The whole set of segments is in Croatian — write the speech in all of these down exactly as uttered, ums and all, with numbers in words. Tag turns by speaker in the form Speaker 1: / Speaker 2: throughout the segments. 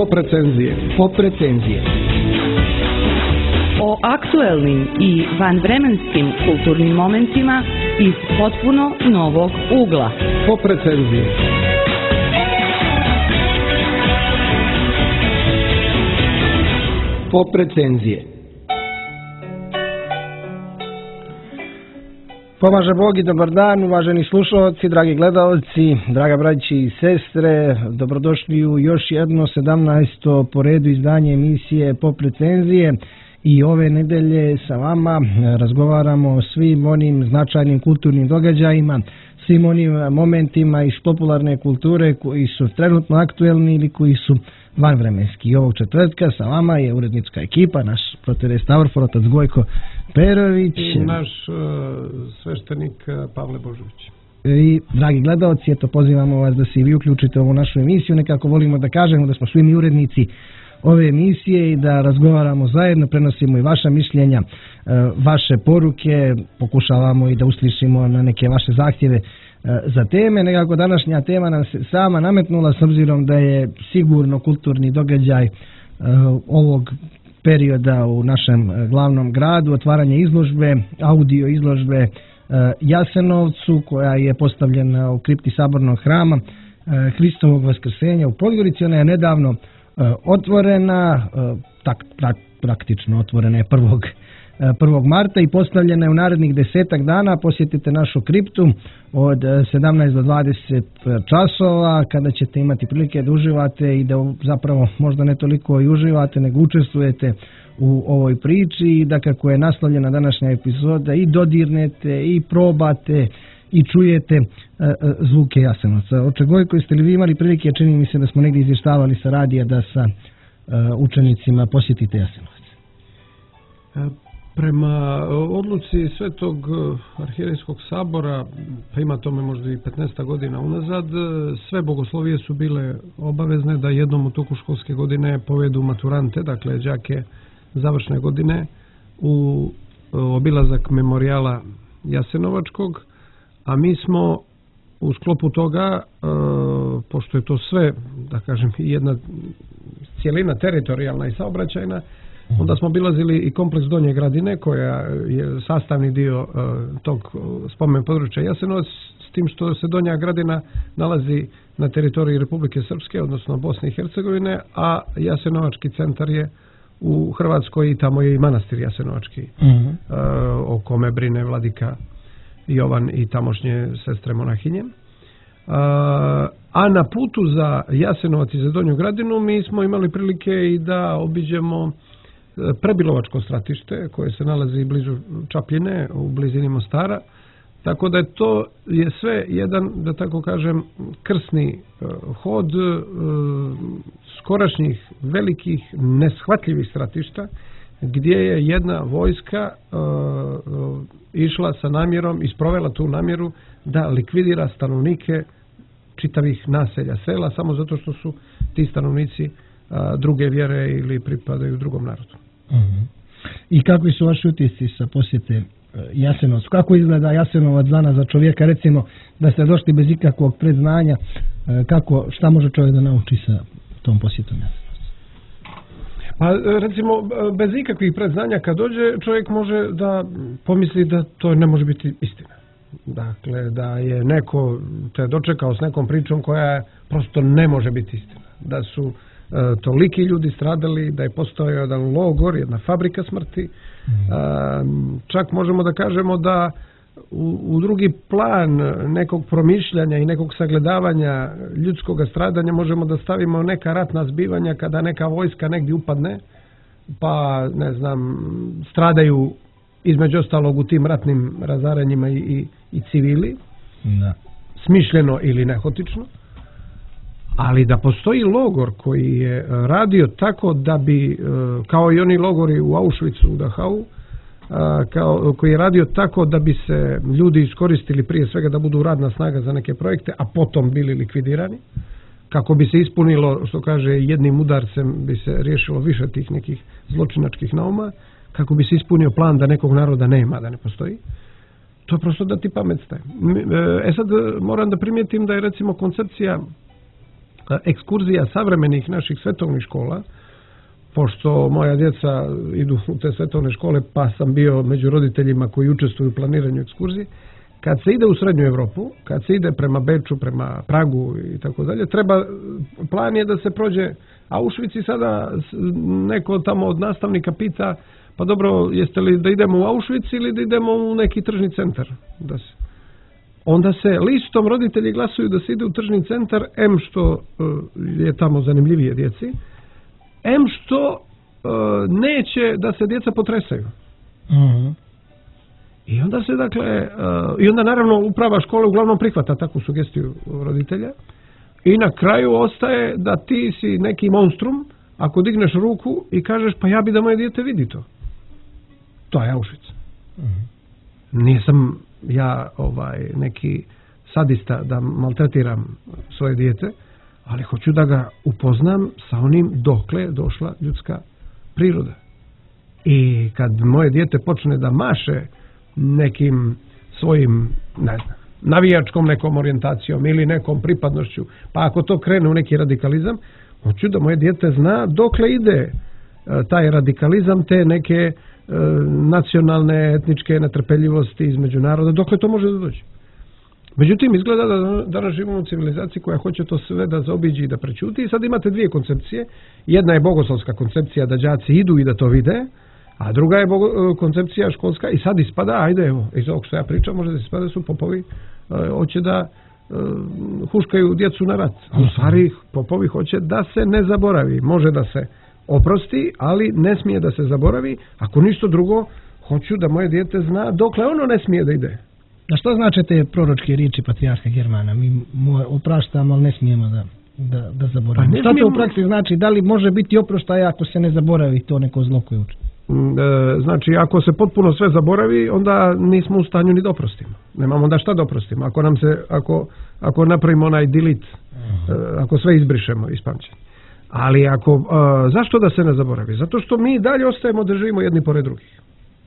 Speaker 1: Pop recenzije.
Speaker 2: Pop recenzije.
Speaker 3: O aktuelnim i vanvremenskim kulturnim momentima iz potpuno novog ugla.
Speaker 1: Pop recenzije.
Speaker 2: Pop recenzije. Pomaže Bog i dobar dan, uvaženi slušalci, dragi gledalci, draga braći i sestre, dobrodošli u još jedno sedamnaesto po redu izdanje emisije Pop recenzije. I ove nedelje sa vama razgovaramo o svim onim značajnim kulturnim događajima, svim onim momentima iz popularne kulture koji su trenutno aktuelni ili koji su vanvremenski. I ovog četvrtka sa vama je urednička ekipa, naš proterej Stavrfor, otac Gojko Perović
Speaker 1: i naš uh, sveštenik uh, Pavle Božović.
Speaker 2: I dragi gledalci, eto pozivamo vas da se i vi uključite u ovu našu emisiju. Nekako volimo da kažemo da smo svi mi urednici ove emisije i da razgovaramo zajedno, prenosimo i vaša mišljenja, vaše poruke, pokušavamo i da uslišimo na neke vaše zahtjeve za teme. Nekako današnja tema nam se sama nametnula s obzirom da je sigurno kulturni događaj ovog perioda u našem glavnom gradu, otvaranje izložbe, audio izložbe Jasenovcu koja je postavljena u kripti Sabornog hrama Hristovog vaskrsenja u Podgorici. Ona je nedavno otvorena, tak, tak, praktično otvorena je prvog marta i postavljena je u narednih desetak dana. Posjetite našu kriptu od sedamnaest do dvadeset časova kada ćete imati prilike da uživate i da zapravo možda ne toliko i uživate nego učestvujete u ovoj priči i da kako je naslovljena današnja epizoda i dodirnete i probate i čujete uh, zvuke Jasenovca. Oče Gojko, jeste li vi imali prilike, čini mi se da smo negdje izvještavali sa radija da sa uh, učenicima posjetite Jasenovac?
Speaker 1: Prema odluci Svetog arhijerejskog sabora, pa ima tome možda i petnaest godina unazad, sve bogoslovije su bile obavezne da jednom u toku školske godine povedu maturante, dakle đake završne godine, u obilazak memorijala Jasenovačkog. A mi smo u sklopu toga, e, pošto je to sve, da kažem, jedna cijelina teritorijalna i saobraćajna, onda smo obilazili i kompleks Donje Gradine, koja je sastavni dio e, tog spomen područja Jasenovac, s tim što se Donja Gradina nalazi na teritoriji Republike Srpske, odnosno Bosne i Hercegovine, a Jasenovački centar je u Hrvatskoj i tamo je i manastir Jasenovački, uh-huh. e, o kome brine vladika Jovan i tamošnje sestre monahinje. A na putu za Jasenovac i za Donju Gradinu mi smo imali prilike i da obiđemo Prebilovačko stratište koje se nalazi blizu Čapljine u blizini Mostara. Tako da je to je sve jedan, da tako kažem, krsni hod skorašnjih velikih neshvatljivih stratišta gdje je jedna vojska uh, uh, išla sa namjerom i sprovela tu namjeru da likvidira stanovnike čitavih naselja, sela, samo zato što su ti stanovnici uh, druge vjere ili pripadaju drugom narodu.
Speaker 2: Uh-huh. I kakvi su vaši utisci sa posjete uh, Jasenovcu? Kako izgleda Jasenovac danas za čovjeka, recimo da ste došli bez ikakvog predznanja, uh, kako, šta može čovjek da nauči sa tom posjetom Jasenovca?
Speaker 1: Pa recimo, bez ikakvih predznanja kad dođe, čovjek može da pomisli da to ne može biti istina. Dakle, da je neko te dočekao s nekom pričom koja prosto ne može biti istina. Da su e, toliki ljudi stradali, da je postojao jedan logor, jedna fabrika smrti. Mm. E, čak možemo da kažemo da u, u drugi plan nekog promišljanja i nekog sagledavanja ljudskog stradanja možemo da stavimo neka ratna zbivanja kada neka vojska negdje upadne, pa ne znam, stradaju između ostalog u tim ratnim razaranjima i, i, i civili, da. Smišljeno ili nehotično, ali da postoji logor koji je radio tako da bi, kao i oni logori u Auschwitzu, u Dachau, kao, koji je radio tako da bi se ljudi iskoristili prije svega da budu radna snaga za neke projekte, a potom bili likvidirani, kako bi se ispunilo, što kaže, jednim udarcem bi se riješilo više tih nekih zločinačkih nauma, kako bi se ispunio plan da nekog naroda nema, da ne postoji. To je prosto da ti pamet staje. E sad moram da primijetim da je recimo koncepcija ekskurzija savremenih naših svetovnih škola, pošto moja djeca idu u te svetovne škole, pa sam bio među roditeljima koji učestvuju u planiranju ekskurzije, kad se ide u Srednju Evropu, kad se ide prema Beču, prema Pragu i tako dalje, treba, plan je da se prođe Auschwitz i sada neko tamo od nastavnika pita, pa dobro, jeste li da idemo u Auschwitz ili da idemo u neki tržni centar? Da se. Onda se listom roditelji glasuju da se ide u tržni centar, em što je tamo zanimljivije djeci, em što neće da se djeca potresaju.
Speaker 2: Mhm.
Speaker 1: I onda se dakle, uh, i onda naravno uprava škole uglavnom prihvata takvu sugestiju roditelja i na kraju ostaje da ti si neki monstrum ako digneš ruku i kažeš pa ja bi da moje dijete vidi to. To je Auschwitz. Mm-hmm. Nisam ja ovaj neki sadista da maltretiram svoje dijete, ali hoću da ga upoznam sa onim dokle je došla ljudska priroda. I kad moje dijete počne da maše nekim svojim, ne znam, navijačkom nekom orijentacijom ili nekom pripadnošću, pa ako to krene u neki radikalizam, hoću da moje dijete zna dokle ide e, taj radikalizam, te neke e, nacionalne, etničke netrpeljivosti između naroda, dokle to može da dođe. Međutim, izgleda da danas živimo u civilizaciji koja hoće to sve da zaobiđi i da prećuti i sad imate dvije koncepcije. Jedna je bogoslovska koncepcija da đaci idu i da to vide, a druga je bogo, koncepcija školska i sad ispada, ajde evo, iz ovog što ja pričam, može da ispada su popovi, e, hoće da e, huškaju djecu na rat. A u stvari popovi hoće da se ne zaboravi. Može da se oprosti, ali ne smije da se zaboravi. Ako ništa drugo, hoću da moje dijete zna dokle ono ne smije da ide.
Speaker 2: A što znači te proročke riječi patrijarha Germana? Mi mu opraštamo, ali ne smijemo da, da, da zaboravimo. Pa šta to u praksi znači? Da li može biti oproštaja ako se ne zaboravi to neko zlo koje uči?
Speaker 1: Znači, ako se potpuno sve zaboravi, onda nismo u stanju ni da oprostimo. Nemamo onda šta da oprostimo. Ako nam se, ako, ako napravimo onaj delete, uh-huh. ako sve izbrišemo iz pamćenja. Ali ako, uh, zašto da se ne zaboravi? Zato što mi dalje ostajemo da živimo jedni pored drugih.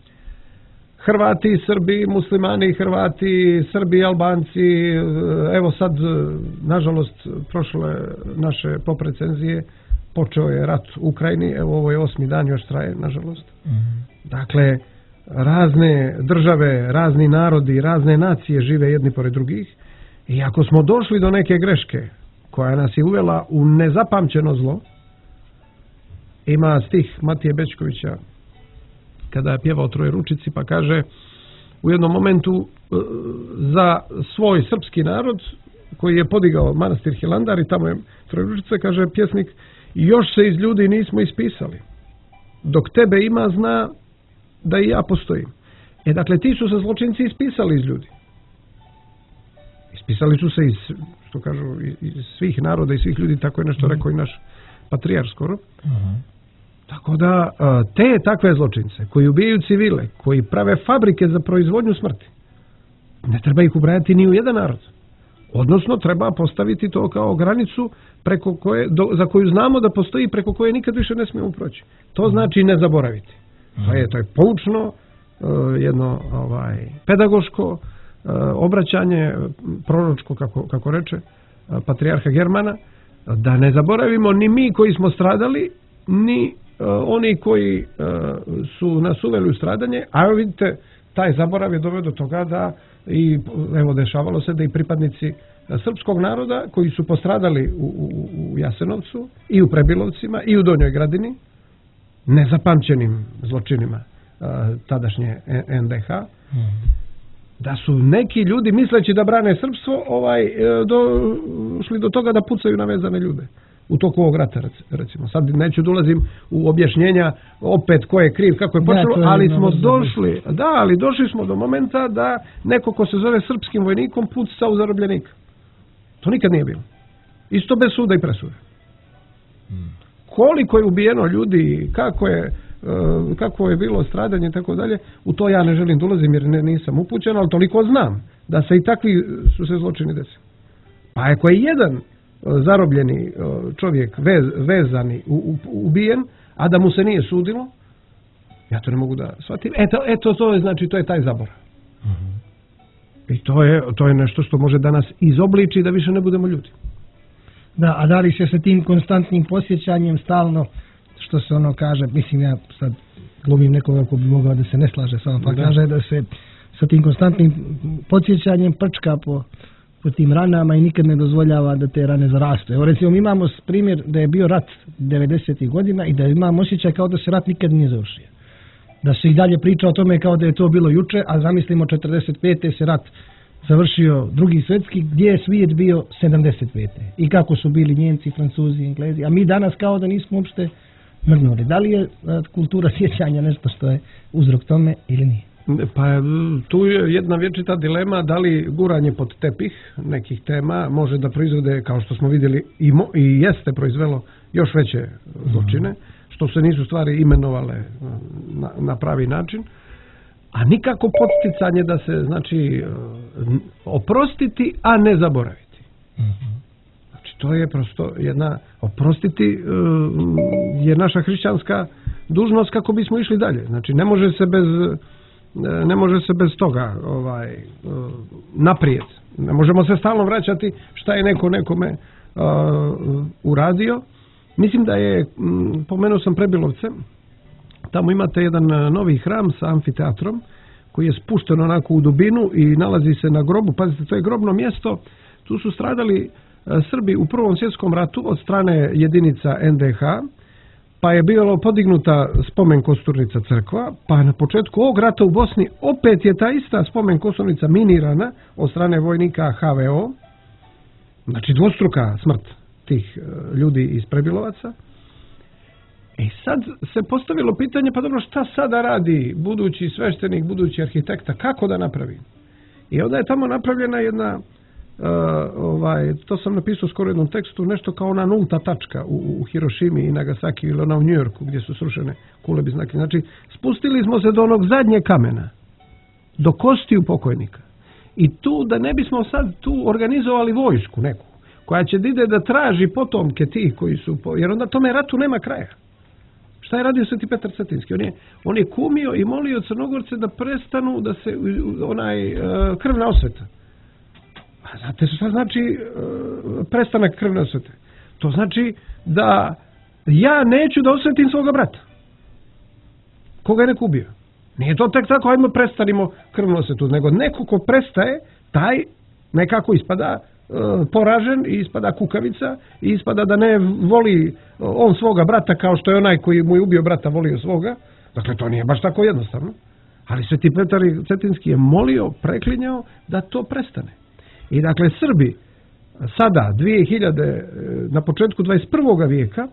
Speaker 1: Hrvati, Srbi, muslimani, Hrvati, Srbi, Albanci, evo sad, nažalost, prošle naše poprecenzije, počeo je rat u Ukrajini, evo ovo je osmi dan, još traje, nažalost. Mm-hmm. Dakle, razne države, razni narodi, razne nacije žive jedni pored drugih i ako smo došli do neke greške koja nas je uvela u nezapamćeno zlo, ima stih Matije Bečkovića kada je pjevao Trojeručici pa kaže u jednom momentu za svoj srpski narod koji je podigao manastir Hilandar i tamo je Trojeručica, kaže pjesnik, još se iz ljudi nismo ispisali. Dok tebe ima, zna da i ja postojim. E, dakle, ti su se zločinci ispisali iz ljudi. Ispisali su se iz, što kažu, iz svih naroda i svih ljudi, tako je nešto rekao i naš patrijarh skoro. Uh-huh. Tako da, te takve zločince, koji ubijaju civile, koji prave fabrike za proizvodnju smrti, ne treba ih ubrajati ni u jedan narod. Odnosno, treba postaviti to kao granicu preko koje, do, za koju znamo da postoji, preko koje nikad više ne smijemo proći. To znači ne zaboraviti. To je, to je poučno, jedno ovaj, pedagoško obraćanje, proročko, kako, kako reče patrijarha Germana, da ne zaboravimo ni mi koji smo stradali, ni oni koji su nas uveli u stradanje, a vidite, taj zaborav je doveo do toga da i evo dešavalo se da i pripadnici srpskog naroda koji su postradali u, u, u Jasenovcu i u Prebilovcima i u Donjoj Gradini nezapamćenim zločinima a, tadašnje en de ha, mm. da su neki ljudi misleći da brane srpstvo ovaj, došli do toga da pucaju na vezane ljude u toku ovog rata, recimo. Sad neću da ulazim u objašnjenja opet ko je kriv, kako je počelo, da, ali smo došli, da, ali došli smo do momenta da neko ko se zove srpskim vojnikom puca u zarobljenika. To nikad nije bilo. Isto bez suda i presude. Hmm. Koliko je ubijeno ljudi, kako je, kako je bilo stradanje i tako dalje, u to ja ne želim da ulazim jer ne, nisam upućen, ali toliko znam da se i takvi su se zločini desili. Pa ako je jedan zarobljeni čovjek vez, vezani, u, u, ubijen, a da mu se nije sudilo, ja to ne mogu da shvatim. Eto, eto to je, znači, to je taj zaborav. Mm-hmm. I to je, to je nešto što može da nas izobliči da više ne budemo ljudi.
Speaker 2: Da, a da li se sa tim konstantnim posjećanjem stalno, što se ono kaže, mislim ja sad glumim nekoga ko bi mogao da se ne slaže sa pa da. Kaže da se sa tim konstantnim podsjećanjem prčka po, po tim ranama i nikad ne dozvoljava da te rane zarastu. Evo recimo mi imamo primjer da je bio rat devedesetih godina i da imamo osjećaj kao da se rat nikad nije završio. Da se i dalje priča o tome kao da je to bilo juče, a zamislimo četrdeset pete se rat završio drugi svjetski, gdje je svijet bio sedamdeset pete i kako su bili Njemci, Francuzi, Englezi, a mi danas kao da nismo uopšte mrnuli. Da li je kultura sjećanja nešto što je uzrok tome ili nije?
Speaker 1: Pa tu je jedna vječita dilema da li guranje pod tepih nekih tema može da proizvode, kao što smo vidjeli, i, mo, i jeste proizvelo još veće zločine, mm. što se nisu stvari imenovale na, na pravi način, a nikako podsticanje da se, znači, oprostiti, a ne zaboraviti. Mm-hmm. Znači, to je prosto jedna, oprostiti je naša hrišćanska dužnost kako bismo išli dalje. Znači, ne može se bez, ne može se bez toga ovaj, naprijed. Ne možemo se stalno vraćati šta je neko nekome uh, uradio. Mislim da je, pomenuo sam Prebilovce, tamo imate jedan novi hram sa amfiteatrom koji je spušten onako u dubinu i nalazi se na grobu. Pazite, to je grobno mjesto. Tu su stradali Srbi u Prvom svjetskom ratu od strane jedinica en de ha, pa je bila podignuta spomen kosturnica crkva, pa na početku ovog rata u Bosni opet je ta ista spomen kosturnica minirana od strane vojnika ha ve o. Znači dvostruka smrt tih ljudi iz Prebilovaca. I sad se postavilo pitanje, pa dobro, šta sada radi budući sveštenik, budući arhitekta, kako da napravi? I onda je tamo napravljena jedna, uh, ovaj, to sam napisao skoro u jednom tekstu, nešto kao ona nulta tačka u, u Hirošimi i Nagasaki ili ona u New Yorku gdje su srušene kulebi znake. Znači, spustili smo se do onog zadnjeg kamena, do kostiju pokojnika. I tu, da ne bismo sad tu organizovali vojsku neku, koja će da ide da traži potomke tih koji su, jer onda tome ratu nema kraja. Šta je radio Sveti Petar Cetinski? On je, on je kumio i molio Crnogorce da prestanu da se onaj uh, krvna osveta. A znate šta znači uh, prestanak krvne osvete? To znači da ja neću da osvetim svoga brata. Koga je neko ubio? Nije to tek tako, ajmo prestanimo krvnu osvetu, nego neko ko prestaje, taj nekako ispada poražen i ispada kukavica i ispada da ne voli on svoga brata kao što je onaj koji mu je ubio brata volio svoga. Dakle, to nije baš tako jednostavno. Ali Sveti Petar Cetinski je molio, preklinjao da to prestane. I dakle, Srbi sada, dvije hiljade, na početku dvadeset prvog vijeka,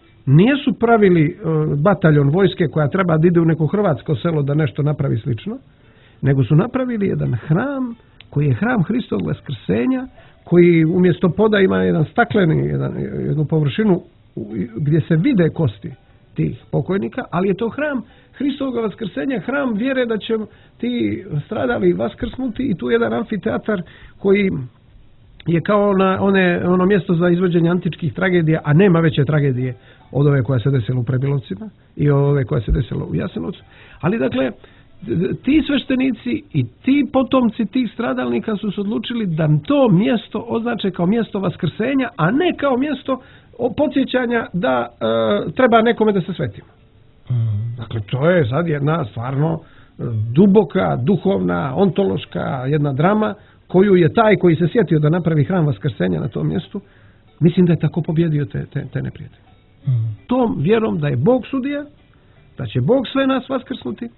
Speaker 1: nisu pravili bataljon vojske koja treba da ide u neko hrvatsko selo da nešto napravi slično, nego su napravili jedan hram koji je hram Hristovog vaskrsenja, koji umjesto poda ima jedan stakleni, jedan, jednu površinu gdje se vide kosti tih pokojnika, ali je to hram Hristovog vaskrsenja, hram vjere da će ti stradali vaskrsnuti i tu je jedan amfiteatar koji je kao na one, ono mjesto za izvođenje antičkih tragedija, a nema veće tragedije od ove koja se desila u Prebilovcima i ove koja se desila u Jasenovcu. Ali dakle, ti sveštenici i ti potomci tih stradalnika su se odlučili da to mjesto označe kao mjesto vaskrsenja, a ne kao mjesto podsjećanja da e, treba nekome da se svetimo. Mm. Dakle, to je sad jedna stvarno duboka, duhovna, ontološka jedna drama koju je taj koji se sjetio da napravi hram vaskrsenja na tom mjestu, mislim da je tako pobjedio te, te, te neprijatelje. Mm. Tom vjerom da je Bog sudija, da će Bog sve nas vaskrsnuti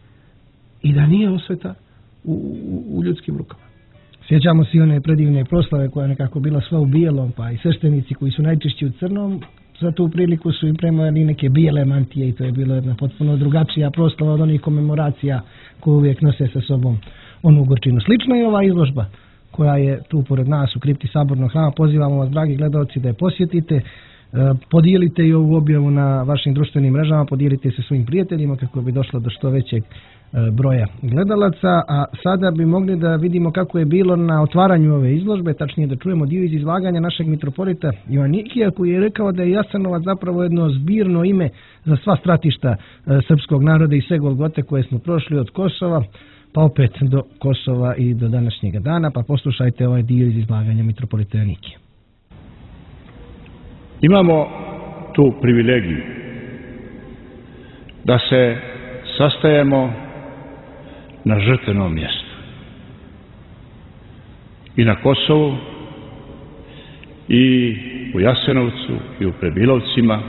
Speaker 1: i da nije osveta u, u, u ljudskim rukama.
Speaker 2: Sjećamo se one predivne proslave koja je nekako bila sva u bijelom, pa i sveštenici koji su najčešći u crnom, za tu priliku su im premojali neke bijele mantije i to je bilo jedna potpuno drugačija proslava od onih komemoracija koje uvijek nose sa sobom onu gorčinu. Slično je ova izložba koja je tu pored nas u kripti Sabornog hrama. Pozivamo vas, dragi gledalci, da je posjetite. Podijelite i ovu objavu na vašim društvenim mrežama, podijelite se svojim prijateljima kako bi došlo do što većeg broja gledalaca, a sada bi mogli da vidimo kako je bilo na otvaranju ove izložbe, tačnije da čujemo dio iz izlaganja našeg mitropolita Joanikija, koji je rekao da je Jasenovac zapravo jedno zbirno ime za sva stratišta srpskog naroda i sve golgote koje smo prošli od Kosova pa opet do Kosova i do današnjega dana, pa poslušajte ovaj dio iz izlaganja mitropolita Joanikija.
Speaker 4: Imamo tu privilegiju da se sastajemo na žrtvenom mjestu. I na Kosovu, i u Jasenovcu, i u Prebilovcima.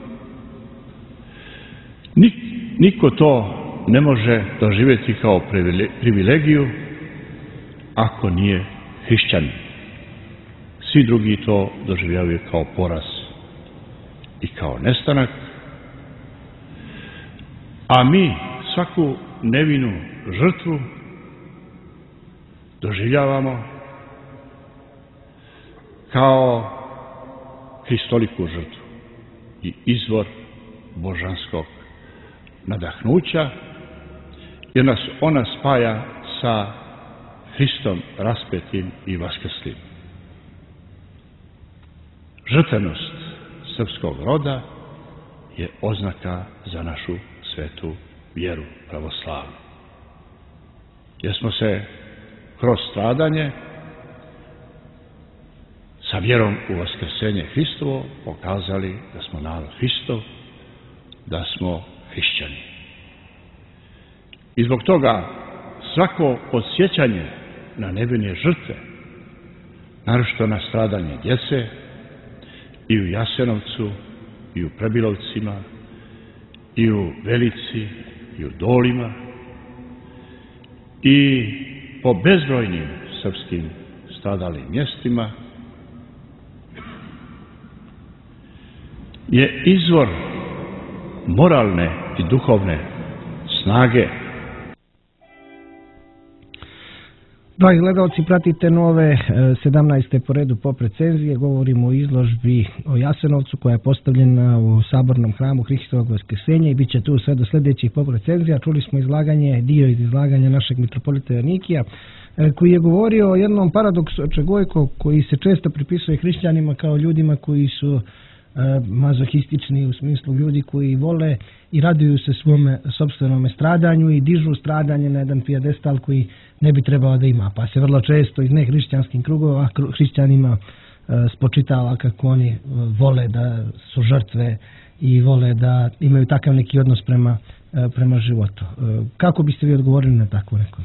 Speaker 4: Niko to ne može doživjeti kao privilegiju ako nije hrišćanin. Svi drugi to doživljavaju kao poraz i kao nestanak. A mi svaku nevinu žrtvu doživljavamo kao hristoliku žrtvu i izvor božanskog nadahnuća, jer nas ona spaja sa Hristom raspetim i vaskrslim. Žrtvenost srpskog roda je oznaka za našu svetu vjeru pravoslavnu. Jer smo se kroz stradanje sa vjerom u vaskrsenje Hristovo pokazali da smo narod Hristov, da smo hrišćani. I zbog toga svako podsjećanje na nevine žrtve, naročito na stradanje djece, i u Jasenovcu, i u Prebilovcima, i u Velici, i u Dolima, i po bezbrojnim srpskim stradalim mjestima, je izvor moralne i duhovne snage.
Speaker 2: Dragi gledalci, pratite nove sedamnaeste po redu pop recenzije. Govorimo o izložbi o Jasenovcu koja je postavljena u Sabornom hramu Hristovog vaskrsenja i bit će tu sve do sljedećih pop recenzija. Čuli smo izlaganje, dio iz izlaganja našeg mitropolita Joannikija, koji je govorio o jednom paradoksu Čegojko koji se često pripisuje hrišćanima kao ljudima koji su mazohistični, u smislu ljudi koji vole i raduju se svome sopstvenome stradanju i dižu stradanje na jedan pijedestal koji ne bi trebao da ima. Pa se vrlo često iz nehrišćanskim krugova hrišćanima spočitava kako oni vole da su žrtve i vole da imaju takav neki odnos prema, prema životu. Kako biste vi odgovorili na takvo neko?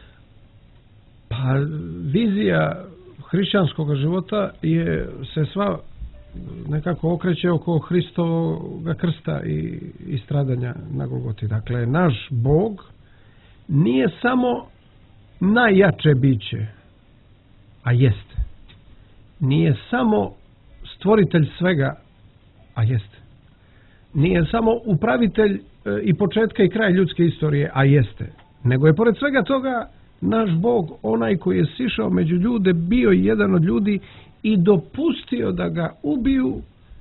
Speaker 1: Pa vizija hrišćanskog života je se sva nekako okreće oko Hristovog krsta i, i stradanja na Golgoti. Dakle, naš Bog nije samo najjače biće, a jeste. Nije samo stvoritelj svega, a jeste. Nije samo upravitelj i početka i kraj ljudske istorije, a jeste. Nego je pored svega toga naš Bog, onaj koji je sišao među ljude, bio jedan od ljudi i dopustio da ga ubiju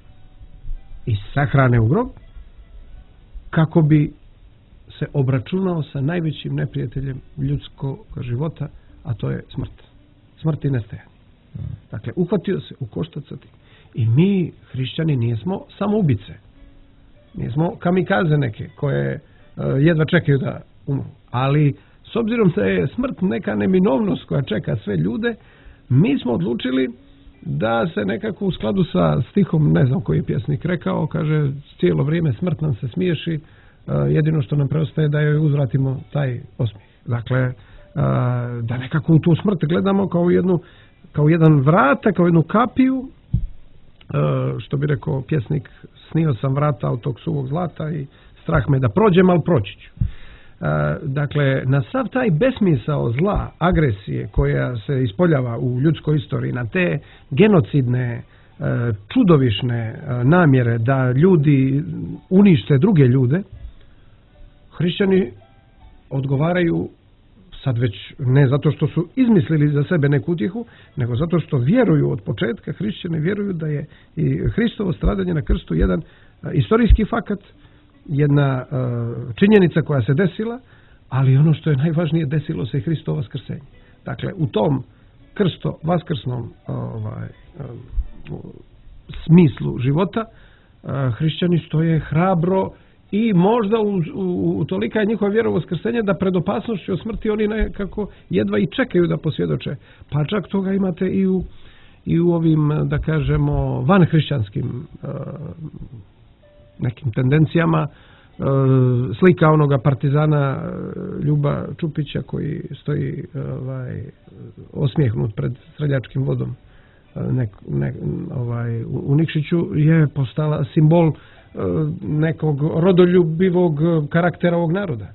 Speaker 1: i sahrane u grob, kako bi se obračunao sa najvećim neprijateljem ljudskog života, a to je smrt. Smrt i nestajanje. Dakle, uhvatio se u koštac sa tim. I mi, hrišćani, nismo samo ubice. Nismo kamikaze neke koje uh, jedva čekaju da umru. Ali, s obzirom da je smrt neka neminovnost koja čeka sve ljude, mi smo odlučili da se nekako u skladu sa stihom, ne znam koji je pjesnik rekao, kaže, cijelo vrijeme smrt nam se smiješi, jedino što nam preostaje da joj uzvratimo taj osmijeh. Dakle, da nekako u tu smrt gledamo kao jednu, kao jedan vrata, kao jednu kapiju, što bi rekao pjesnik, snio sam vrata od tog suvog zlata i strah me da prođem, ali proći ću. Dakle, na sav taj besmisao zla, agresije koja se ispoljava u ljudskoj istoriji, na te genocidne, čudovišne namjere da ljudi unište druge ljude, hrišćani odgovaraju sad već ne zato što su izmislili za sebe neku utjehu, nego zato što vjeruju od početka, hrišćani vjeruju da je i Hristovo stradanje na krstu jedan istorijski fakat, jedna uh, činjenica koja se desila, ali ono što je najvažnije, desilo se i Hristovo vaskrsenje. Dakle, u tom krsto vaskrsnom uh, ovaj, uh, smislu života uh, hrišćani stoje hrabro i možda u, u, u tolika je njihova vjera u vaskrsenje da pred opasnošću od smrti oni nekako jedva i čekaju da posvjedoče. Pa čak toga imate i u, i u ovim, da kažemo, vanhrišćanskim nekim tendencijama. Slika onoga partizana Ljuba Čupića koji stoji ovaj, osmijehnut pred Streljačkim vodom nek, ne, ovaj, u Nikšiću je postala simbol nekog rodoljubivog karaktera ovog naroda,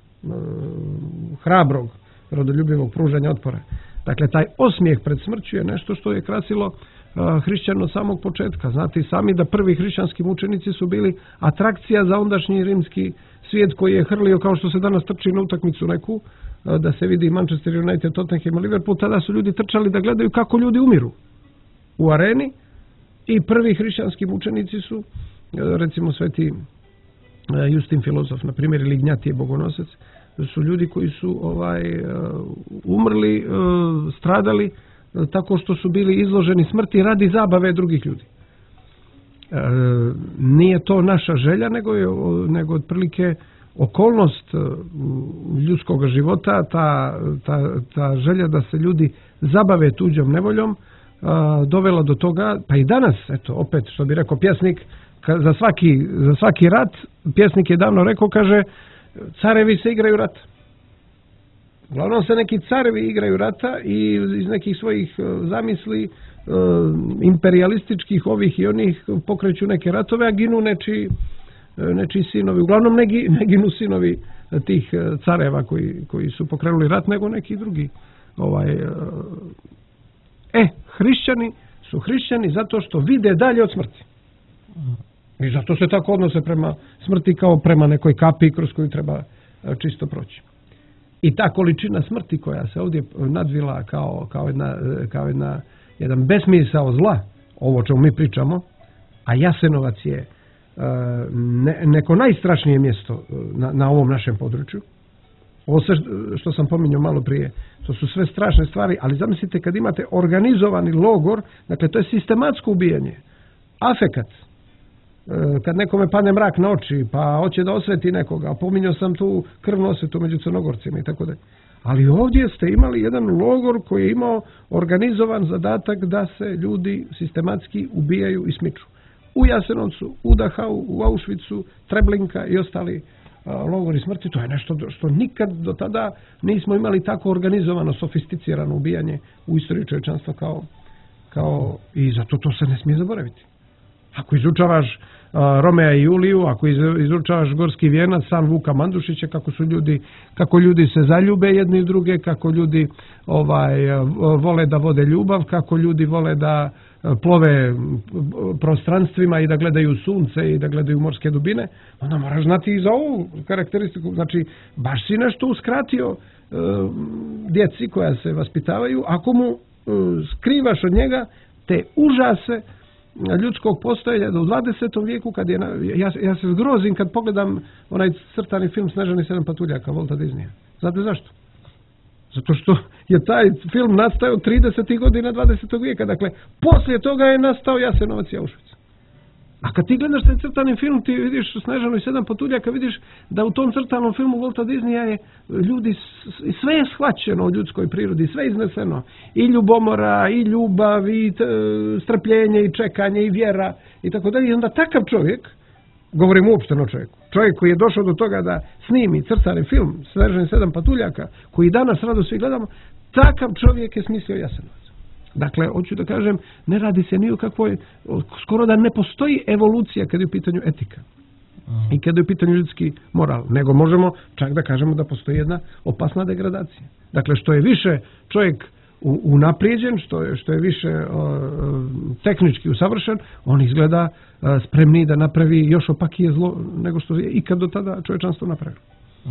Speaker 1: hrabrog rodoljubivog pružanja otpora. Dakle, taj osmijeh pred smrću je nešto što je krasilo hrišćan od samog početka. Znate i sami da prvi hrišćanski mučenici su bili atrakcija za ondašnji rimski svijet koji je hrlio kao što se danas trči na utakmicu neku, da se vidi Manchester United, Tottenham, Liverpool, tada su ljudi trčali da gledaju kako ljudi umiru u areni i prvi hrišćanski mučenici su, recimo sveti Justin Filozof, na primjer, ili Ignjatije Bogonosac, su ljudi koji su ovaj umrli, stradali tako što su bili izloženi smrti radi zabave drugih ljudi. E, nije to naša želja, nego je nego otprilike okolnost ljudskog života, ta, ta, ta želja da se ljudi zabave tuđom nevoljom, a, dovela do toga, pa i danas, eto, opet, što bi rekao pjesnik, ka, za, svaki, za svaki rat, pjesnik je davno rekao, kaže, carevi se igraju rata. Uglavnom se neki carevi igraju rata i iz nekih svojih zamisli e, imperialističkih ovih i onih pokreću neke ratove, a ginu nečiji, nečiji sinovi. Uglavnom ne, ne ginu sinovi tih careva koji, koji su pokrenuli rat, nego neki drugi. Ovaj, e, hrišćani su hrišćani zato što vide dalje od smrti. I zato se tako odnose prema smrti kao prema nekoj kapi kroz koju treba čisto proći. I ta količina smrti koja se ovdje nadvila kao, kao, jedna, kao jedna, jedan besmisao zla, ovo o čemu mi pričamo, a Jasenovac je ne, neko najstrašnije mjesto na, na ovom našem području. Ovo sve što sam pominjao malo prije, to su sve strašne stvari, ali zamislite kad imate organizovani logor, dakle to je sistematsko ubijanje, afekat, kad nekome padne mrak na oči, pa hoće da osveti nekoga, pominjao sam tu krvnu osvetu među Crnogorcima i tako dalje. Ali ovdje ste imali jedan logor koji je imao organizovan zadatak da se ljudi sistematski ubijaju i smiču. U Jasenovcu, u Dachau, u Auschwitzu, Treblinka i ostali a, logori smrti, to je nešto što nikad do tada nismo imali tako organizovano, sofisticirano ubijanje u istoriji čovječanstva kao, kao i zato to se ne smije zaboraviti. Ako izučavaš Romea i Juliju, ako izučavaš Gorski vijenac, san Vuka Mandušića, kako su ljudi, kako ljudi se zaljube jedni u druge, kako ljudi ovaj vole da vode ljubav, kako ljudi vole da plove prostranstvima i da gledaju sunce i da gledaju morske dubine, onda moraš znati i za ovu karakteristiku. Znači, baš si nešto uskratio e, djeci koja se vaspitavaju, ako mu e, skrivaš od njega te užase ljudskog postojanja da u dvadesetom vijeku, kad je, ja, ja se zgrozim kad pogledam onaj crtani film Snežani sedam patuljaka Walta Disneya. Znate zašto? Zato što je taj film nastao tridesetih godina dvadesetog vijeka. Dakle, poslije toga je nastao Jasenovac i Auschwitz. A kad ti gledaš taj crtani film, ti vidiš Snežanu i sedam patuljaka, vidiš da u tom crtanom filmu Walta Disneya je ljudi, sve je shvaćeno u ljudskoj prirodi, sve je izneseno. I ljubomora, i ljubav, i strpljenje, i čekanje, i vjera, i tako dalje. I onda takav čovjek, govorim uopšteno čovjeku, čovjek koji je došao do toga da snimi crtani film Snežana i sedam patuljaka, koji danas rado svi gledamo, takav čovjek je smislio Jasenovac. Dakle, hoću da kažem, ne radi se ni o kakvoj, skoro da ne postoji evolucija kada je u pitanju etika Aha. i kada je u pitanju ljudski moral, nego možemo čak da kažemo da postoji jedna opasna degradacija. Dakle, što je više čovjek unaprijeđen, što je, što je više o, tehnički usavršen, on izgleda o, spremniji da napravi još opakije zlo nego što je ikad do tada čovječanstvo napravilo.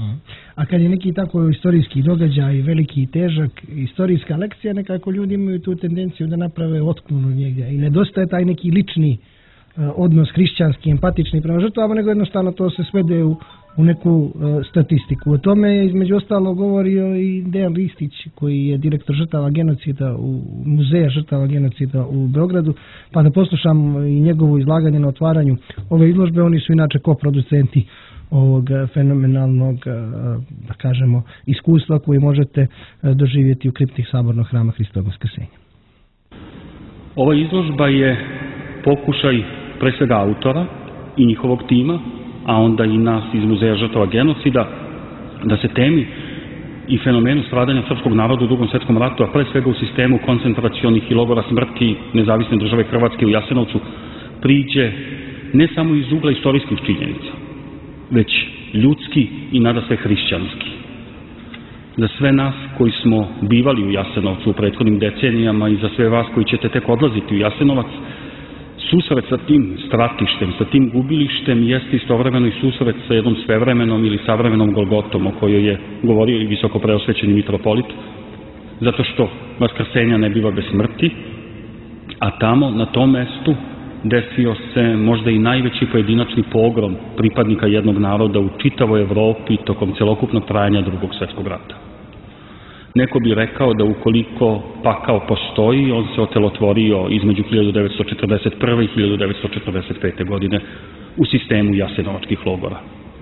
Speaker 2: A kad je neki tako istorijski događaj, veliki i težak, istorijska lekcija, nekako ljudi imaju tu tendenciju da naprave otklonu njegdje i nedostaje taj neki lični uh, odnos hrišćanski, empatični prema žrtvama, nego jednostavno to se svede u, u neku uh, statistiku. O tome je između ostalo govorio i Dejan Ristić, koji je direktor žrtava genocida u muzeja žrtava genocida u Beogradu, pa da poslušam i njegovo izlaganje na otvaranju ove izložbe. Oni su inače koproducenti ovog fenomenalnog, da kažemo, iskustva koji možete doživjeti u kripti Sabornog hrama Hristovog Vaskrsenja.
Speaker 5: Ova izložba je pokušaj pre svega autora i njihovog tima, a onda i nas iz Muzeja žrtava genocida, da se temi i fenomenu stradanja srpskog naroda u Drugom svetskom ratu, a pre svega u sistemu koncentracionih i logora smrti Nezavisne države Hrvatske u Jasenovcu, priđe ne samo iz ugla istorijskih činjenica, već ljudski i nadasve hrišćanski. Za sve nas koji smo bivali u Jasenovcu u prethodnim decenijama i za sve vas koji ćete tek odlaziti u Jasenovac, susret sa tim stratištem, sa tim gubilištem jeste istovremeno i susret sa jednom svevremenom ili savremenom Golgotom o kojoj je govorio i visoko preosvećeni mitropolit, zato što vaskrsenja ne biva bez smrti, a tamo, na tom mestu, desio se možda i najveći pojedinačni pogrom pripadnika jednog naroda u čitavoj Evropi tokom celokupnog trajanja Drugog svjetskog rata. Neko bi rekao da ukoliko pakao postoji, on se otelotvorio između hiljadu devetsto četrdeset prve. i hiljadu devetsto četrdeset pete. godine u sistemu jasenovačkih logora.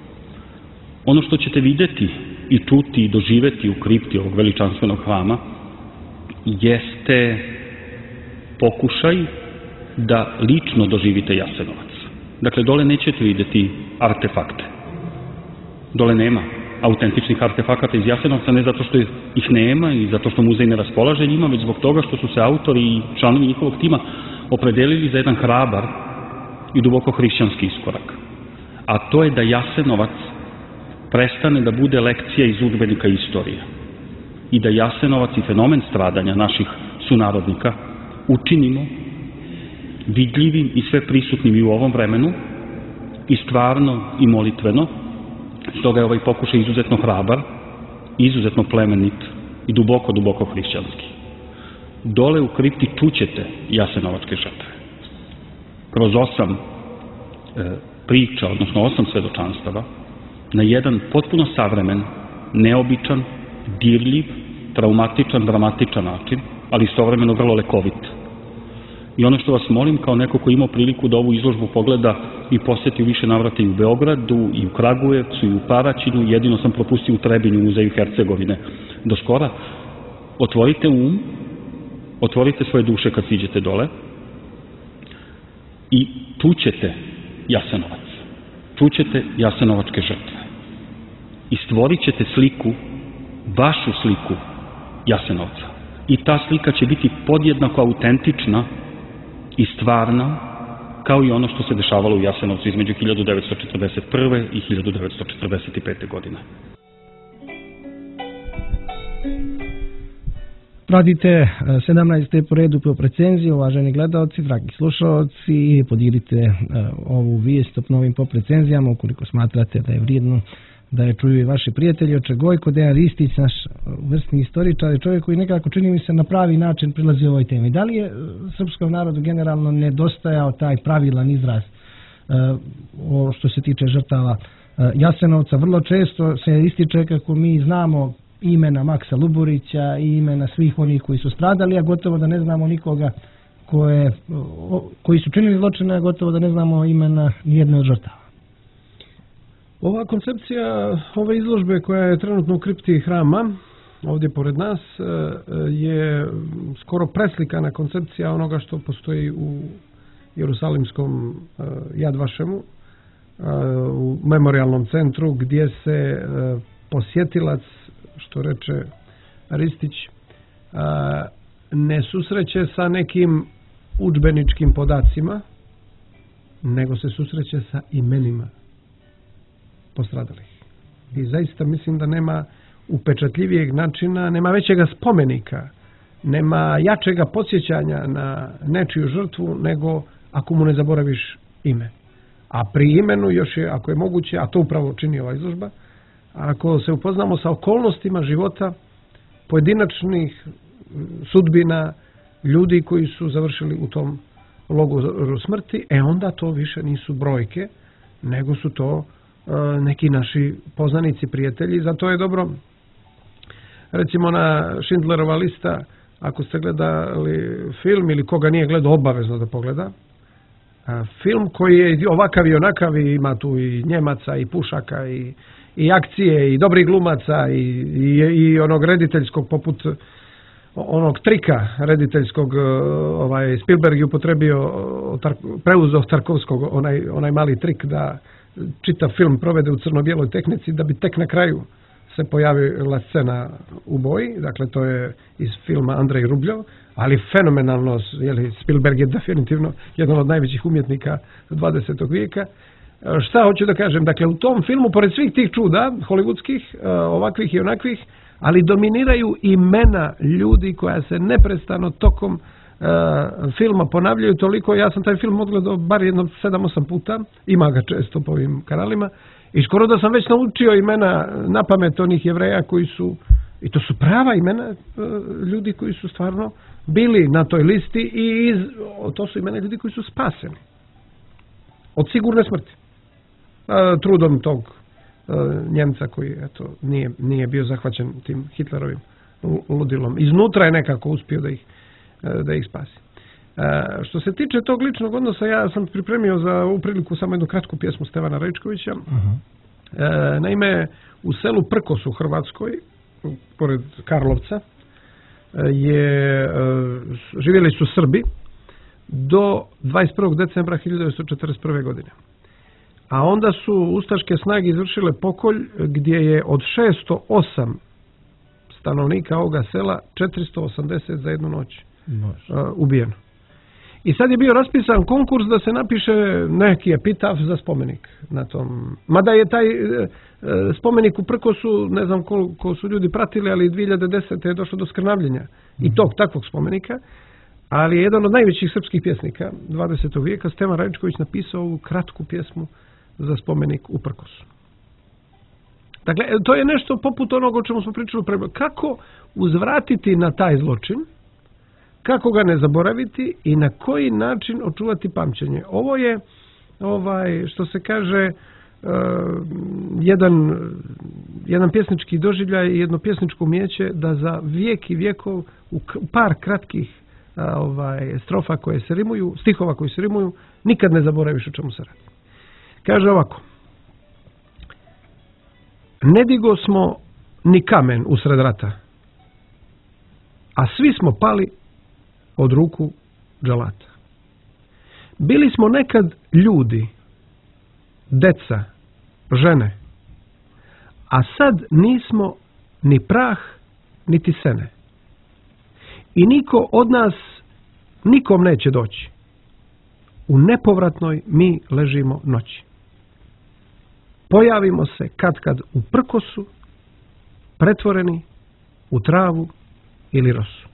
Speaker 5: Ono što ćete videti i čuti i doživeti u kripti ovog veličanstvenog hrama jeste pokušaj da lično doživite Jasenovac. Dakle, dole nećete vidjeti artefakte. Dole nema autentičnih artefakata iz Jasenovca, ne zato što ih nema i zato što muzej ne raspolaže njima, već zbog toga što su se autori i članovi njihovog tima opredelili za jedan hrabar i duboko hrišćanski iskorak. A to je da Jasenovac prestane da bude lekcija iz udžbenika istorije i da Jasenovac i fenomen stradanja naših sunarodnika učinimo vidljivim i sve prisutnim i u ovom vremenu i stvarno i molitveno. Stoga je ovaj pokušaj izuzetno hrabar, izuzetno plemenit i duboko, duboko hrišćanski. Dole u kripti čućete jasenovačke žrtve. Kroz osam e, priča, odnosno osam svedočanstava, na jedan potpuno savremen, neobičan, dirljiv, traumatičan, dramatičan način, ali istovremeno vrlo lekovit. I ono što vas molim, kao neko ko imao priliku da ovu izložbu pogleda i posjeti u više navrata i u Beogradu, i u Kragujevcu, i u Paraćinu, jedino sam propustio u Trebinju, u Muzeju Hercegovine do skora, otvorite um, otvorite svoje duše kad siđete dole i čućete Jasenovac, čućete jasenovačke žrtve i stvorit ćete sliku, vašu sliku Jasenovca. I ta slika će biti podjednako autentična i stvarna, kao i ono što se dešavalo u Jasenovcu između hiljadu devetsto četrdeset prve. i hiljadu devetsto četrdeset pete. godine.
Speaker 2: Pratite sedamnaeste po redu po recenziji, uvaženi gledalci, dragi slušalci, i podirite ovu vijest o novim pop recenzijama ukoliko smatrate da je vrijedno da je čuju i vaši prijatelji. Oče Gojko, Dejan Ristić, naš vrstni istoričar, je čovjek koji nekako, čini mi se, na pravi način prilazi ovoj temi. Da li je srpskom narodu generalno nedostajao taj pravilan izraz o što se tiče žrtava Jasenovca? Vrlo često se ističe kako mi znamo imena Maksa Luburića i imena svih onih koji su stradali, a gotovo da ne znamo nikoga koje, koji su činili zločine, a gotovo da ne znamo imena nijedne od žrtava.
Speaker 1: Ova koncepcija ove izložbe koja je trenutno u kripti hrama, ovdje pored nas, je skoro preslikana koncepcija onoga što postoji u Jerusalimskom Jad Vašemu, u memorialnom centru, gdje se posjetilac, što reče Ristić, ne susreće sa nekim udžbeničkim podacima, nego se susreće sa imenima postradalih. I zaista mislim da nema upečatljivijeg načina, nema većega spomenika, nema jačega podsjećanja na nečiju žrtvu nego ako mu ne zaboraviš ime. A pri imenu još je, ako je moguće, a to upravo čini ova izložba, ako se upoznamo sa okolnostima života pojedinačnih sudbina ljudi koji su završili u tom logoru smrti, e onda to više nisu brojke, nego su to neki naši poznanici, prijatelji. Zato je dobro, recimo na Schindlerova lista, ako ste gledali film ili koga nije gledao, obavezno da pogleda. Film koji je ovakav i onakav, i ima tu i Njemaca i pušaka i, i akcije i dobrih glumaca i, i, i onog rediteljskog poput onog trika rediteljskog, ovaj, Spielberg je upotrebio, preuzeo Tarkovskog onaj, onaj mali trik da čitav film provede u crno-bijeloj tehnici, da bi tek na kraju se pojavila scena u boji. Dakle, to je iz filma Andrej Rubljov, ali fenomenalno, jeli, Spielberg je definitivno jedan od najvećih umjetnika dvadesetog vijeka. Šta hoću da kažem? Dakle, u tom filmu, pored svih tih čuda, hollywoodskih, ovakvih i onakvih, ali dominiraju imena ljudi koja se neprestano tokom uh, filma ponavljaju toliko. Ja sam taj film odgledao bar jedno sedam osam puta, ima ga često po ovim kanalima, i skoro da sam već naučio imena na pamet onih Jevreja koji su, i to su prava imena uh, ljudi koji su stvarno bili na toj listi, i iz, to su imena ljudi koji su spaseni od sigurne smrti. Uh, trudom tog Njemca koji eto, nije, nije bio zahvaćen tim Hitlerovim ludilom. Iznutra je nekako uspio da ih, da ih spasi. Što se tiče tog ličnog odnosa, ja sam pripremio za ovu priliku samo jednu kratku pjesmu Stevana Rajčkovića. Uh-huh. Naime, u selu Prkos u Hrvatskoj, pored Karlovca, je, živjeli su Srbi do dvadeset prvog decembra hiljadu devetsto četrdeset prve. godine. A onda su ustaške snage izvršile pokolj gdje je od šesto osam stanovnika ovoga sela četiristo osamdeset za jednu noć uh, ubijeno. I sad je bio raspisan konkurs da se napiše neki epitaf za spomenik na tom. Mada je taj uh, spomenik u Prkosu, ne znam koliko su ljudi pratili, ali dvije hiljade desete. je došlo do skrnavljenja i tog takvog spomenika. Ali je jedan od najvećih srpskih pjesnika dvadesetog vijeka, Stevan Rajčković, napisao ovu kratku pjesmu za spomenik u Prkosu. Dakle, to je nešto poput onog o čemu smo pričali pre. Kako uzvratiti na taj zločin, kako ga ne zaboraviti i na koji način očuvati pamćenje. Ovo je, ovaj, što se kaže, uh, jedan, jedan pjesnički doživljaj i jedno pjesničko umijeće da za vijek i vjekov u par kratkih a, ovaj, strofa koje se rimuju, stihova koji se rimuju, nikad ne zaboraviš o čemu se radi. Kaže ovako: ne digo smo ni kamen usred rata, a svi smo pali od ruku dželata. Bili smo nekad ljudi, deca, žene, a sad nismo ni prah, niti sene. I niko od nas nikom neće doći. U nepovratnoj mi ležimo noći. Pojavimo se katkad u Prkosu, pretvoreni u travu ili rosu.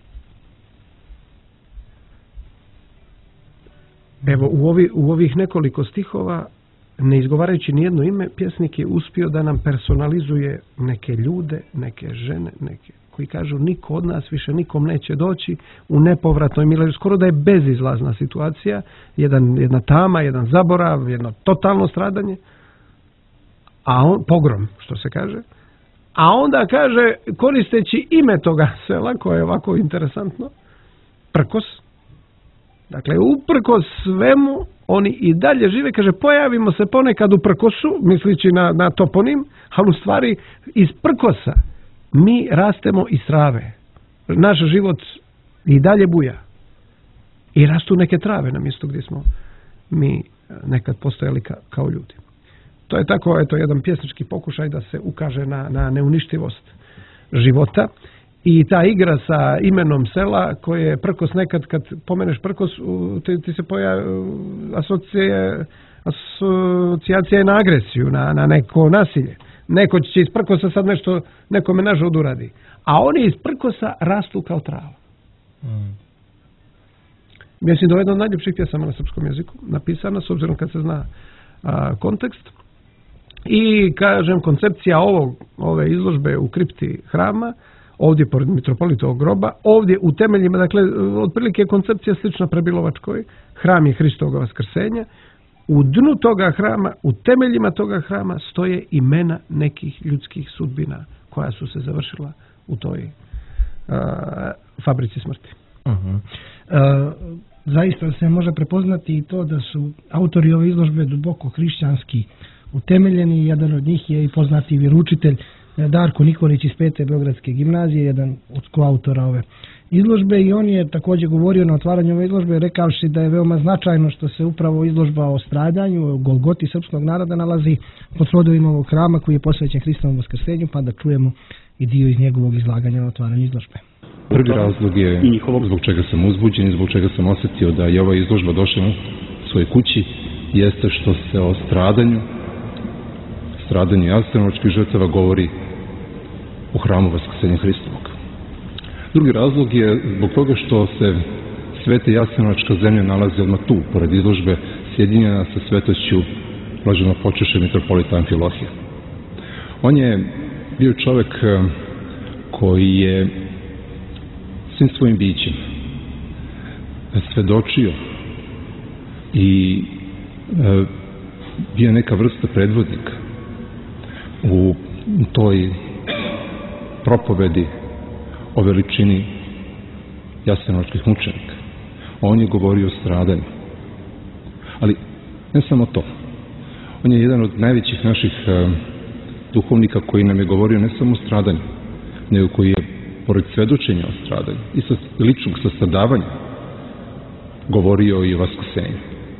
Speaker 1: Evo, u, ovi, u ovih nekoliko stihova, ne izgovarajući nijedno ime, pjesnik je uspio da nam personalizuje neke ljude, neke žene, neke koji kažu niko od nas više nikom neće doći, u nepovratnoj milosti, skoro da je bezizlazna situacija, jedan, jedna tama, jedan zaborav, jedno totalno stradanje, a on, pogrom, što se kaže, a onda kaže, koristeći ime toga sela, koje je ovako interesantno, Prkos. Dakle, uprkos svemu, oni i dalje žive, kaže, pojavimo se ponekad u Prkosu, mislići na, na toponim, ali u stvari iz Prkosa mi rastemo iz trave. Naš život i dalje buja. I rastu neke trave na mjestu gdje smo mi nekad postojali ka, kao ljudi. To je tako, eto, jedan pjesnički pokušaj da se ukaže na, na neuništivost života. I ta igra sa imenom sela, koje je Prkos, nekad kad pomeneš Prkos, ti, ti se pojavi asocijacija asocijacija na agresiju, na, na neko nasilje. Neko će iz Prkosa sad nešto nekome nažud uradi. A oni iz Prkosa rastu kao trava. Mm. Mislim da je jedna od najljepših pjesama na srpskom jeziku napisana, s obzirom kad se zna a, kontekst. I, kažem, koncepcija ovog, ove izložbe u kripti hrama, ovdje pored mitropolitovog groba, ovdje u temeljima, dakle, otprilike je koncepcija slična Prebilovačkoj, hram je Hristovog vaskrsenja, u dnu toga hrama, u temeljima toga hrama stoje imena nekih ljudskih sudbina koja su se završila u toj uh, fabrici smrti.
Speaker 2: Uh-huh. Uh, zaista se može prepoznati i to da su autori ove izložbe duboko hrišćanski utemeljeni. Jedan od njih je i poznati vjeroučitelj Darko Nikolić iz pete Beogradske gimnazije, jedan od koautora ove izložbe, i on je također govorio na otvaranju ove izložbe rekavši da je veoma značajno što se upravo izložba o stradanju, o Golgoti srpskog naroda nalazi pod svodovima ovog hrama koji je posvećen Hristovom vaskrsenju, pa da čujemo i dio iz njegovog izlaganja na otvaranju izložbe.
Speaker 6: Prvi razlog je zbog čega sam uzbuđen i zbog čega sam osjetio da je ova izložba došla u svojoj kući, jeste što se o stradanju, stradanju jasenovačkih žrtava govori u hramu Vaskrsenja Hristovog. Drugi razlog je zbog toga što se sveta jasenovačka zemlja nalazi odmah tu, pored izložbe, sjedinjena sa svetošću blaženopočivšeg mitropolita Amfilohija. On je bio čovjek koji je svim svojim bićem svedočio i e, bio neka vrsta predvodnika u toj propovedi o veličini jasenovačkih mučenika. On je govorio o stradanju. Ali ne samo to. On je jedan od najvećih naših e, duhovnika koji nam je govorio ne samo o stradanju, nego koji je pored svedočenja o stradanju i sa ličnog sastradavanja govorio i o vaskrsenju.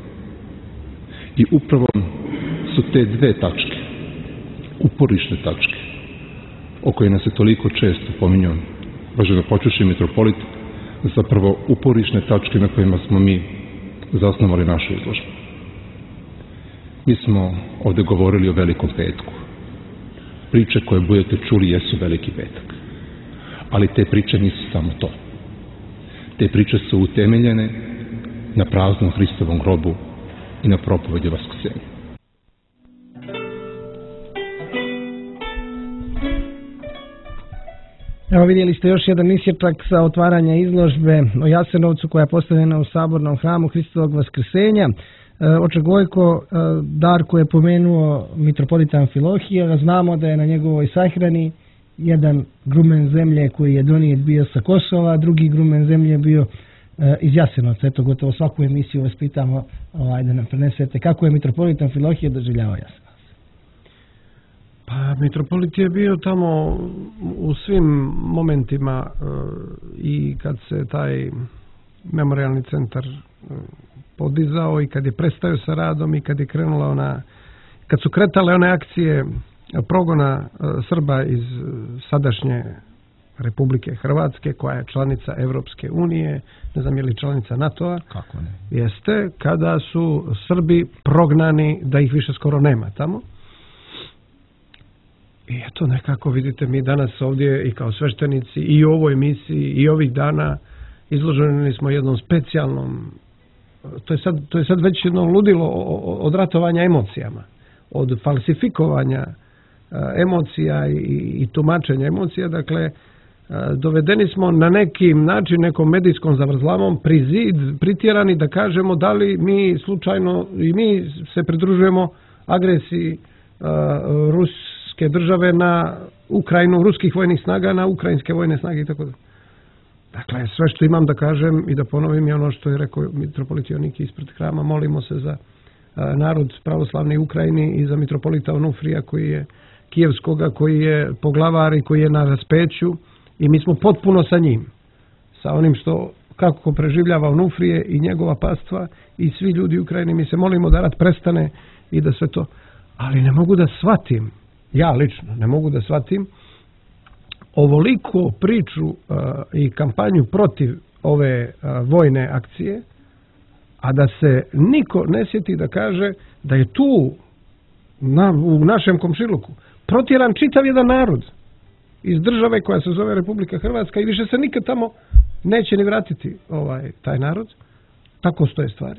Speaker 6: I upravo su te dve tačke, uporišne tačke, o koje nas se toliko često pominjao blaženopočivši mitropolit, zapravo uporišne tačke na kojima smo mi zasnovali našu izložbu. Mi smo ovdje govorili o Velikom petku. Priče koje budete čuli jesu Veliki petak. Ali te priče nisu samo to. Te priče su utemeljene na praznom Hristovom grobu i na propovedi vaskrsenja.
Speaker 2: Evo, vidjeli ste još jedan isječak sa otvaranja izložbe o Jasenovcu koja je postavljena u Sabornom hramu Hristovog vaskrsenja. Oče Gojko, Darko je pomenuo mitropolita Amfilohija, znamo da je na njegovoj sahrani jedan grumen zemlje koji je donijet bio sa Kosova, drugi grumen zemlje bio iz Jasenovca. Eto, gotovo svaku emisiju vas pitamo ovaj, da nam prenesete kako je mitropolit Amfilohije doživljavao Jasenovac.
Speaker 1: Pa, mitropolit je bio tamo u svim momentima i kad se taj memorialni centar podizao i kad je prestao sa radom i kad je krenula ona, kad su kretale one akcije progona Srba iz sadašnje Republike Hrvatske, koja je članica Evropske unije, ne znam je li članica NATO-a,
Speaker 2: kako ne?
Speaker 1: Jeste, kada su Srbi prognani da ih više skoro nema tamo. I eto, nekako vidite, mi danas ovdje i kao sveštenici i u ovoj emisiji i ovih dana izloženi smo jednom specijalnom, to je sad, to je sad već jedno ludilo od ratovanja emocijama, od falsifikovanja emocija i, i tumačenja emocija. Dakle, dovedeni smo na neki način, nekom medijskom zavrzlamom pri zid, pritjerani da kažemo da li mi slučajno i mi se pridružujemo agresiji uh, ruske države na Ukrajinu, ruskih vojnih snaga na ukrajinske vojne snage i tako da. Dakle, sve što imam da kažem i da ponovim je ono što je rekao mitropolit Joniki ispred hrama. Molimo se za uh, narod pravoslavne Ukrajini i za mitropolita Onufrija koji je kijevskoga, koji je poglavar i koji je na raspeću. I mi smo potpuno sa njim, sa onim što, kako preživljava Onufrije i njegova pastva i svi ljudi u Ukrajini. Mi se molimo da rat prestane i da sve to. Ali ne mogu da shvatim, ja lično ne mogu da shvatim ovoliko priču uh, i kampanju protiv ove uh, vojne akcije, a da se niko ne sjeti da kaže da je tu na, u našem komšiluku protjeran čitav jedan narod iz države koja se zove Republika Hrvatska i više se nikad tamo neće ni vratiti ovaj taj narod. Tako stoje stvari.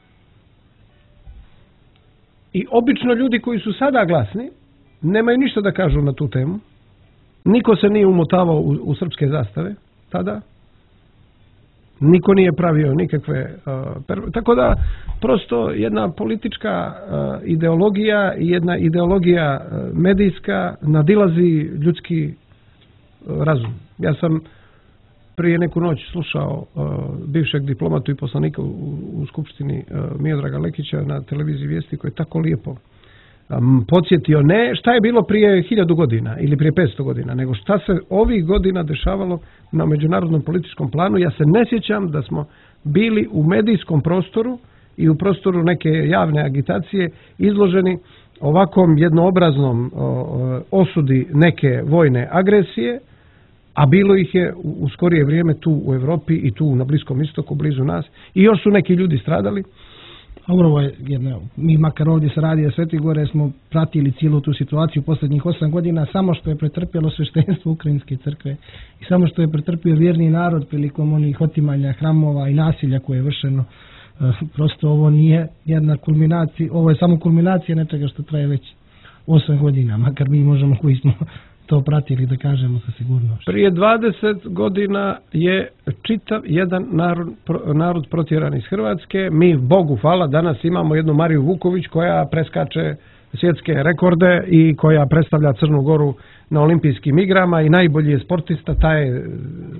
Speaker 1: I obično ljudi koji su sada glasni nemaju ništa da kažu na tu temu. Niko se nije umotavao u, u srpske zastave tada. Niko nije pravio nikakve... Uh, per... Tako da, prosto jedna politička uh, ideologija i jedna ideologija uh, medijska nadilazi ljudski uh, razum. Ja sam prije neku noć slušao uh, bivšeg diplomatu i poslanika u, u Skupštini uh, Miodraga Lekića na televiziji Vijesti koji je tako lijepo um, podsjetio ne šta je bilo prije hiljadu godina ili prije petsto godina, nego šta se ovih godina dešavalo na međunarodnom političkom planu. Ja se ne sjećam da smo bili u medijskom prostoru i u prostoru neke javne agitacije izloženi ovakvom jednoobraznom osudi neke vojne agresije, a bilo ih je u skorije vrijeme tu u Europi i tu na Bliskom istoku, blizu nas, i još su neki ljudi stradali.
Speaker 2: A upravo je jedna, mi makar ovdje se radi o Svetoj Gore smo pratili cijelu tu situaciju posljednjih osam godina, samo što je pretrpjelo sveštenstvo Ukrajinske crkve i samo što je pretrpio vjerni narod prilikom onih otimanja hramova i nasilja koje je vršeno. Prosto ovo nije jedna kulminacija, ovo je samo kulminacija nečega što traje već osam godina, makar mi možemo koji smo to pratili da kažemo sa sigurnošću.
Speaker 1: Prije dvadeset godina je čitav jedan narod, narod protjeran iz Hrvatske. Mi, Bogu hvala, danas imamo jednu Mariju Vuković koja preskače svjetske rekorde i koja predstavlja Crnu Goru na olimpijskim igrama i najbolji je sportista, ta je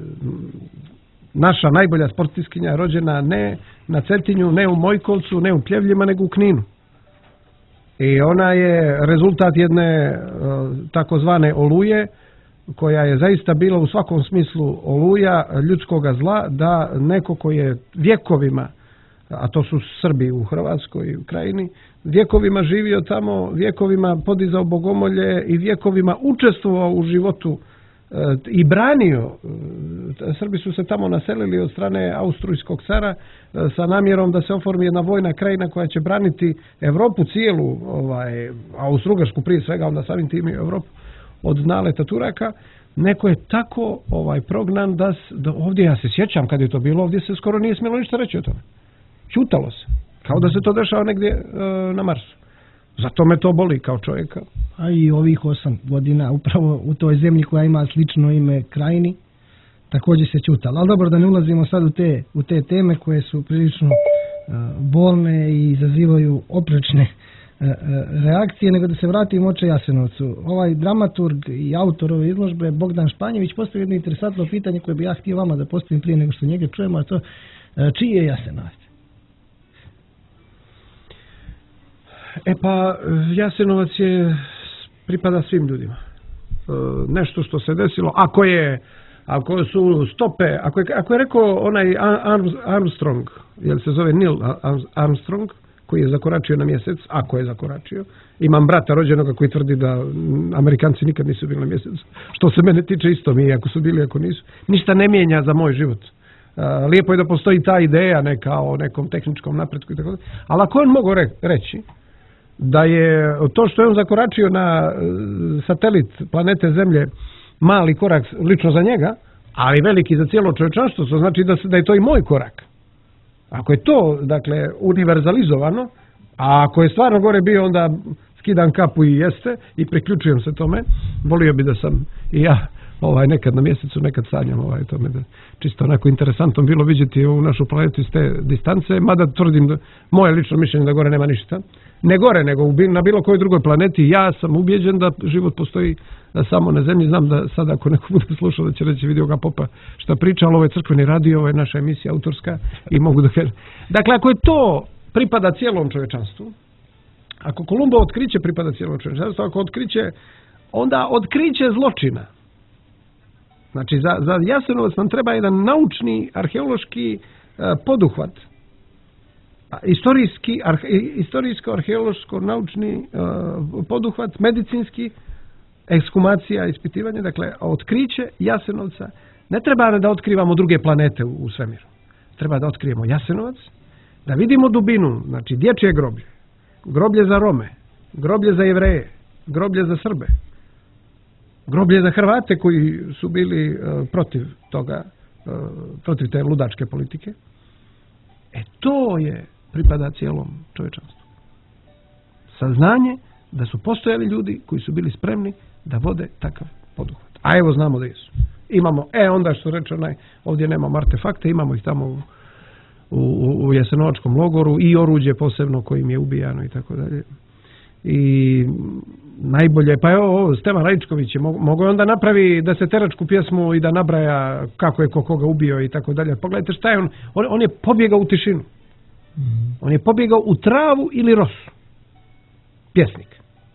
Speaker 1: naša najbolja sportistkinja, rođena ne na Cetinju, ne u Mojkovcu, ne u Pljevljima, nego u Kninu. I ona je rezultat jedne takozvane oluje, koja je zaista bila u svakom smislu oluja ljudskoga zla, da neko ko je vjekovima, a to su Srbi u Hrvatskoj i Ukrajini, vjekovima živio tamo, vjekovima podizao bogomolje i vjekovima učestvovao u životu i branio. Srbi su se tamo naselili od strane austrijskog cara sa namjerom da se oformi jedna vojna krajina koja će braniti Europu cijelu, ovaj, Austrougarsku prije svega, onda samim tim i Europu od naleta Turaka. Neko je tako ovaj prognan da, da ovdje, ja se sjećam kad je to bilo, ovdje se skoro nije smjelo ništa reći o tome. Ćutalo se, kao da se to dešava negdje e, na Marsu. Zato me to boli kao čovjeka.
Speaker 2: A i ovih osam godina upravo u toj zemlji koja ima slično ime Krajini također se ćutalo. Ali dobro, da ne ulazimo sad u te, u te teme koje su prilično uh, bolne i izazivaju oprečne uh, reakcije, nego da se vratimo oče Jasenovcu. Ovaj dramaturg i autor ove izložbe Bogdan Španjević postavio jedno interesantno pitanje koje bi ja htio vama da postavim prije nego što njega čujemo, a to uh, čiji je Jasenovac? E pa, Jasenovac je, pripada svim ljudima. E, nešto što se desilo, ako je, ako su stope, ako je, ako je rekao onaj Armstrong, jel se zove Neil Armstrong, koji je zakoračio na mjesec, ako je zakoračio, imam brata rođenoga koji tvrdi da Amerikanci nikad nisu bili na mjesecu, što se mene tiče isto mi, ako su bili, ako nisu, ništa ne mijenja za moj život. E, lijepo je da postoji ta ideja neka o nekom tehničkom napretku i tako da, ali ako on mogu re, reći da je to što je on zakoračio na satelit planete Zemlje mali korak lično za njega, ali veliki za cijelo čovječanstvo, to znači da, se, da je to i moj korak. Ako je to, dakle, univerzalizovano, a ako je stvarno gore bio, onda skidam kapu i jeste i priključujem se tome, volio bi da sam i ja ovaj, nekad na mjesecu, nekad sanjam ovaj, tome da čisto onako interesantno bilo vidjeti ovu našu planetu iz te distance, mada tvrdim da moje lično mišljenje da gore nema ništa. Ne gore, nego na bilo kojoj drugoj planeti. Ja sam ubijeđen da život postoji samo na zemlji. Znam da sada ako neko bude slušao da će reći vidio ga popa šta priča, ali ovo je crkveni radio, ovo je naša emisija autorska i mogu da kažem. Dakle, ako je to pripada cijelom čovječanstvu, ako Kolumbo otkriće pripada cijelom čovječanstvu, ako otkriće, onda otkriće zločina. Znači, za, za Jasenovac nam treba jedan naučni, arheološki uh, poduhvat. Istorijski, arhe, istorijsko, arheološko, naučni uh, poduhvat, medicinski, ekshumacija, ispitivanje, dakle, otkriće Jasenovca. Ne treba da otkrivamo druge planete u, u svemiru. Treba da otkrijemo Jasenovac, da vidimo dubinu, znači dječje groblje, groblje za Rome, groblje za Jevreje, groblje za Srbe, groblje za Hrvate koji su bili uh, protiv toga, uh, protiv te ludačke politike. E to je pripada cijelom čovječanstvu. Saznanje da su postojali ljudi koji su bili spremni da vode takav poduhvat. A evo znamo da jesu. Imamo, e onda što reče onaj, ovdje nemamo artefakte, imamo ih tamo u, u, u Jasenovačkom logoru i oruđe posebno kojim je ubijano i tako dalje. I najbolje, pa evo Stevan Raičković je mogao onda napravi da se teračku pjesmu i da nabraja kako je ko koga ubio i tako dalje. Pogledajte šta je on, on, on je pobjegao u tišinu. On je pobjegao u travu ili rosu. Pjesnik.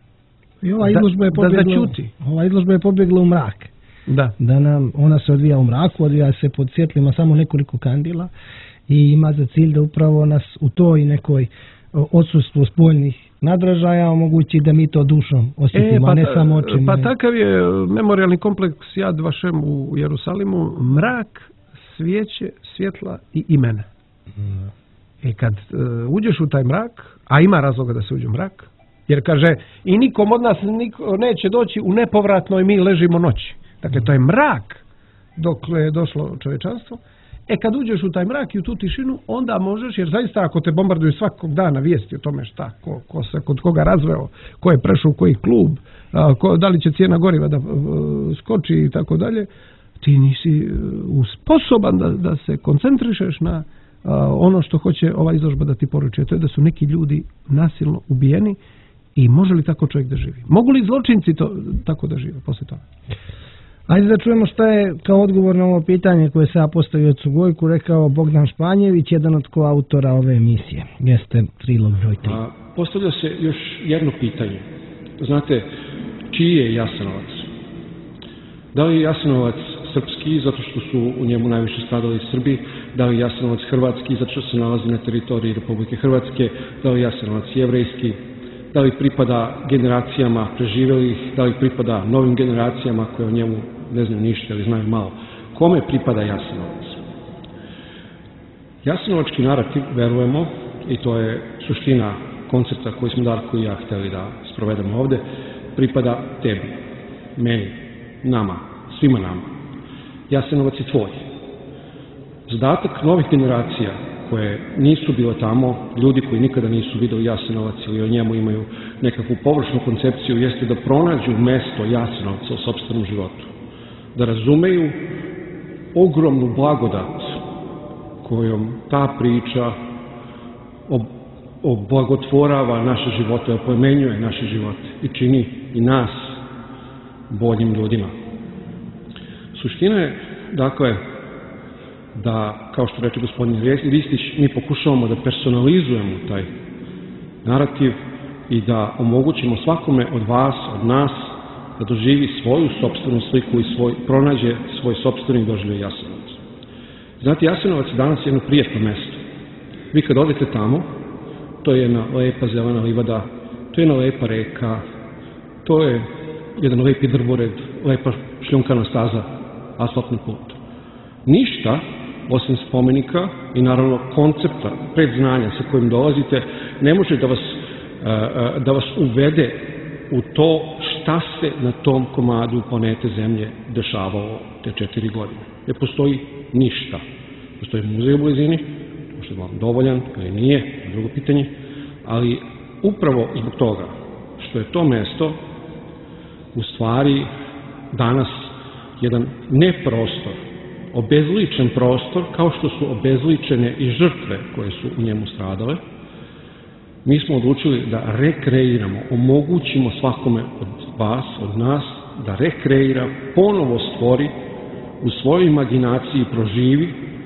Speaker 2: I ova izložba je
Speaker 1: da,
Speaker 2: pobjegla,
Speaker 1: da začuti.
Speaker 2: Ova izložba je pobjegla u mrak.
Speaker 1: Da.
Speaker 2: Da nam, ona se odvija u mraku, odvija se pod svjetlima samo nekoliko kandila i ima za cilj da upravo nas u toj nekoj odsustvu spoljnih nadražaja omogući da mi to dušom osjetimo, e, pa, a ne samo očima.
Speaker 1: Pa takav je memorijalni kompleks Yad Vashem u Jerusalimu, mrak, svijeće, svjetla i imena. Mm. I kad uh, uđeš u taj mrak, a ima razloga da se uđe u mrak, jer kaže i nikom od nas niko neće doći u nepovratnoj mi ležimo noći. Dakle, to je mrak dok je došlo čovječanstvo. E kad uđeš u taj mrak i u tu tišinu, onda možeš, jer zaista ako te bombarduju svakog dana vijesti o tome šta, ko, ko se kod koga razveo, ko je prešao u koji klub, a, ko, da li će cijena goriva da a, skoči i tako dalje, ti nisi a, sposoban da, da se koncentrišeš na a, ono što hoće ova izložba da ti poruči. To je da su neki ljudi nasilno ubijeni i može li tako čovjek da živi? Mogu li zločinci to, tako da žive poslije toga?
Speaker 2: Ajde da čujemo šta je kao odgovor na ovo pitanje koje se ja postavio od Gojku rekao Bogdan Španjević, jedan od koautora ove emisije. Jeste Trilog broj tri.
Speaker 7: A, postavlja se još jedno pitanje. Znate, čiji je Jasenovac? Da li je Jasenovac srpski, zato što su u njemu najviše stradali Srbi? Da li je Jasenovac hrvatski, zato što se nalazi na teritoriji Republike Hrvatske? Da li je Jasenovac jevrejski? Da li pripada generacijama preživjelih, da li pripada novim generacijama koje o njemu ne znaju ništa ili znaju malo. Kome pripada Jasenovac? Jasenovački narativ, verujemo, i to je suština koncepta koji smo Darko i ja htjeli da sprovedemo ovdje, pripada tebi, meni, nama, svima nama. Jasenovac je tvoj. Zadatak novih generacija koje nisu bile tamo, ljudi koji nikada nisu vidjeli Jasenovac ili o njemu imaju nekakvu površnu koncepciju, jeste da pronađu mesto Jasenovca u sopstvenom životu. Da razumeju ogromnu blagodat kojom ta priča oblagotvorava naše živote, oplemenjuje naše živote i čini i nas boljim ljudima. Suština je, dakle, da, kao što reče gospodin Ristić, mi pokušavamo da personalizujemo taj narativ i da omogućimo svakome od vas, od nas, da doživi svoju sopstvenu sliku i svoj, pronađe svoj sopstveni doživljaj Jasenovac. Znate, Jasenovac je danas jedno prijetno mesto. Vi kad odete tamo, to je jedna lepa zelena livada, to je jedna lepa reka, to je jedan lepi drvored, lepa šljunkana staza, asfaltni put. Ništa, osim spomenika i naravno koncepta, predznanja sa kojim dolazite, ne može da vas, da vas uvede u to šta se na tom komadu planete Zemlje dešavalo te četiri godine. Ne postoji ništa. Postoji muzej u blizini, možda je vam dovoljan ili nije, drugo pitanje, ali upravo zbog toga što je to mesto u stvari danas jedan neprostor, obezličen prostor, kao što su obezličene i žrtve koje su u njemu stradale, mi smo odlučili da rekreiramo, omogućimo svakome od vas, od nas, da rekreira, ponovo stvori, u svojoj imaginaciji proživi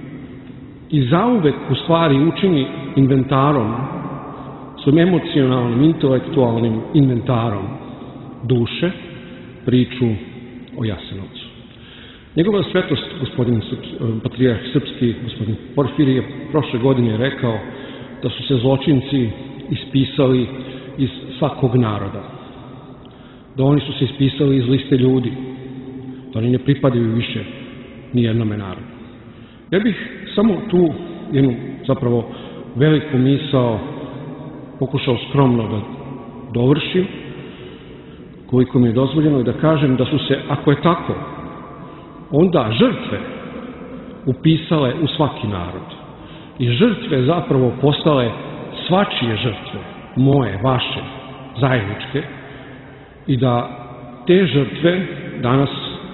Speaker 7: i zauvek u stvari učini inventarom, svojim emocionalnim, intelektualnim inventarom duše, priču o Jasenovcu. Njegova svetost, gospodin patrijarh srpski, gospodin Porfirije, prošle godine rekao da su se zločinci ispisali iz svakog naroda. Da oni su se ispisali iz liste ljudi. Da oni ne pripadaju više ni jednome narodu. Ja bih samo tu jednu zapravo veliku misao pokušao skromno da dovršim, koliko mi je dozvoljeno, i da kažem da su se, ako je tako, onda žrtve upisale u svaki narod. I žrtve zapravo postale svačije žrtve, moje, vaše, zajedničke, i da te žrtve danas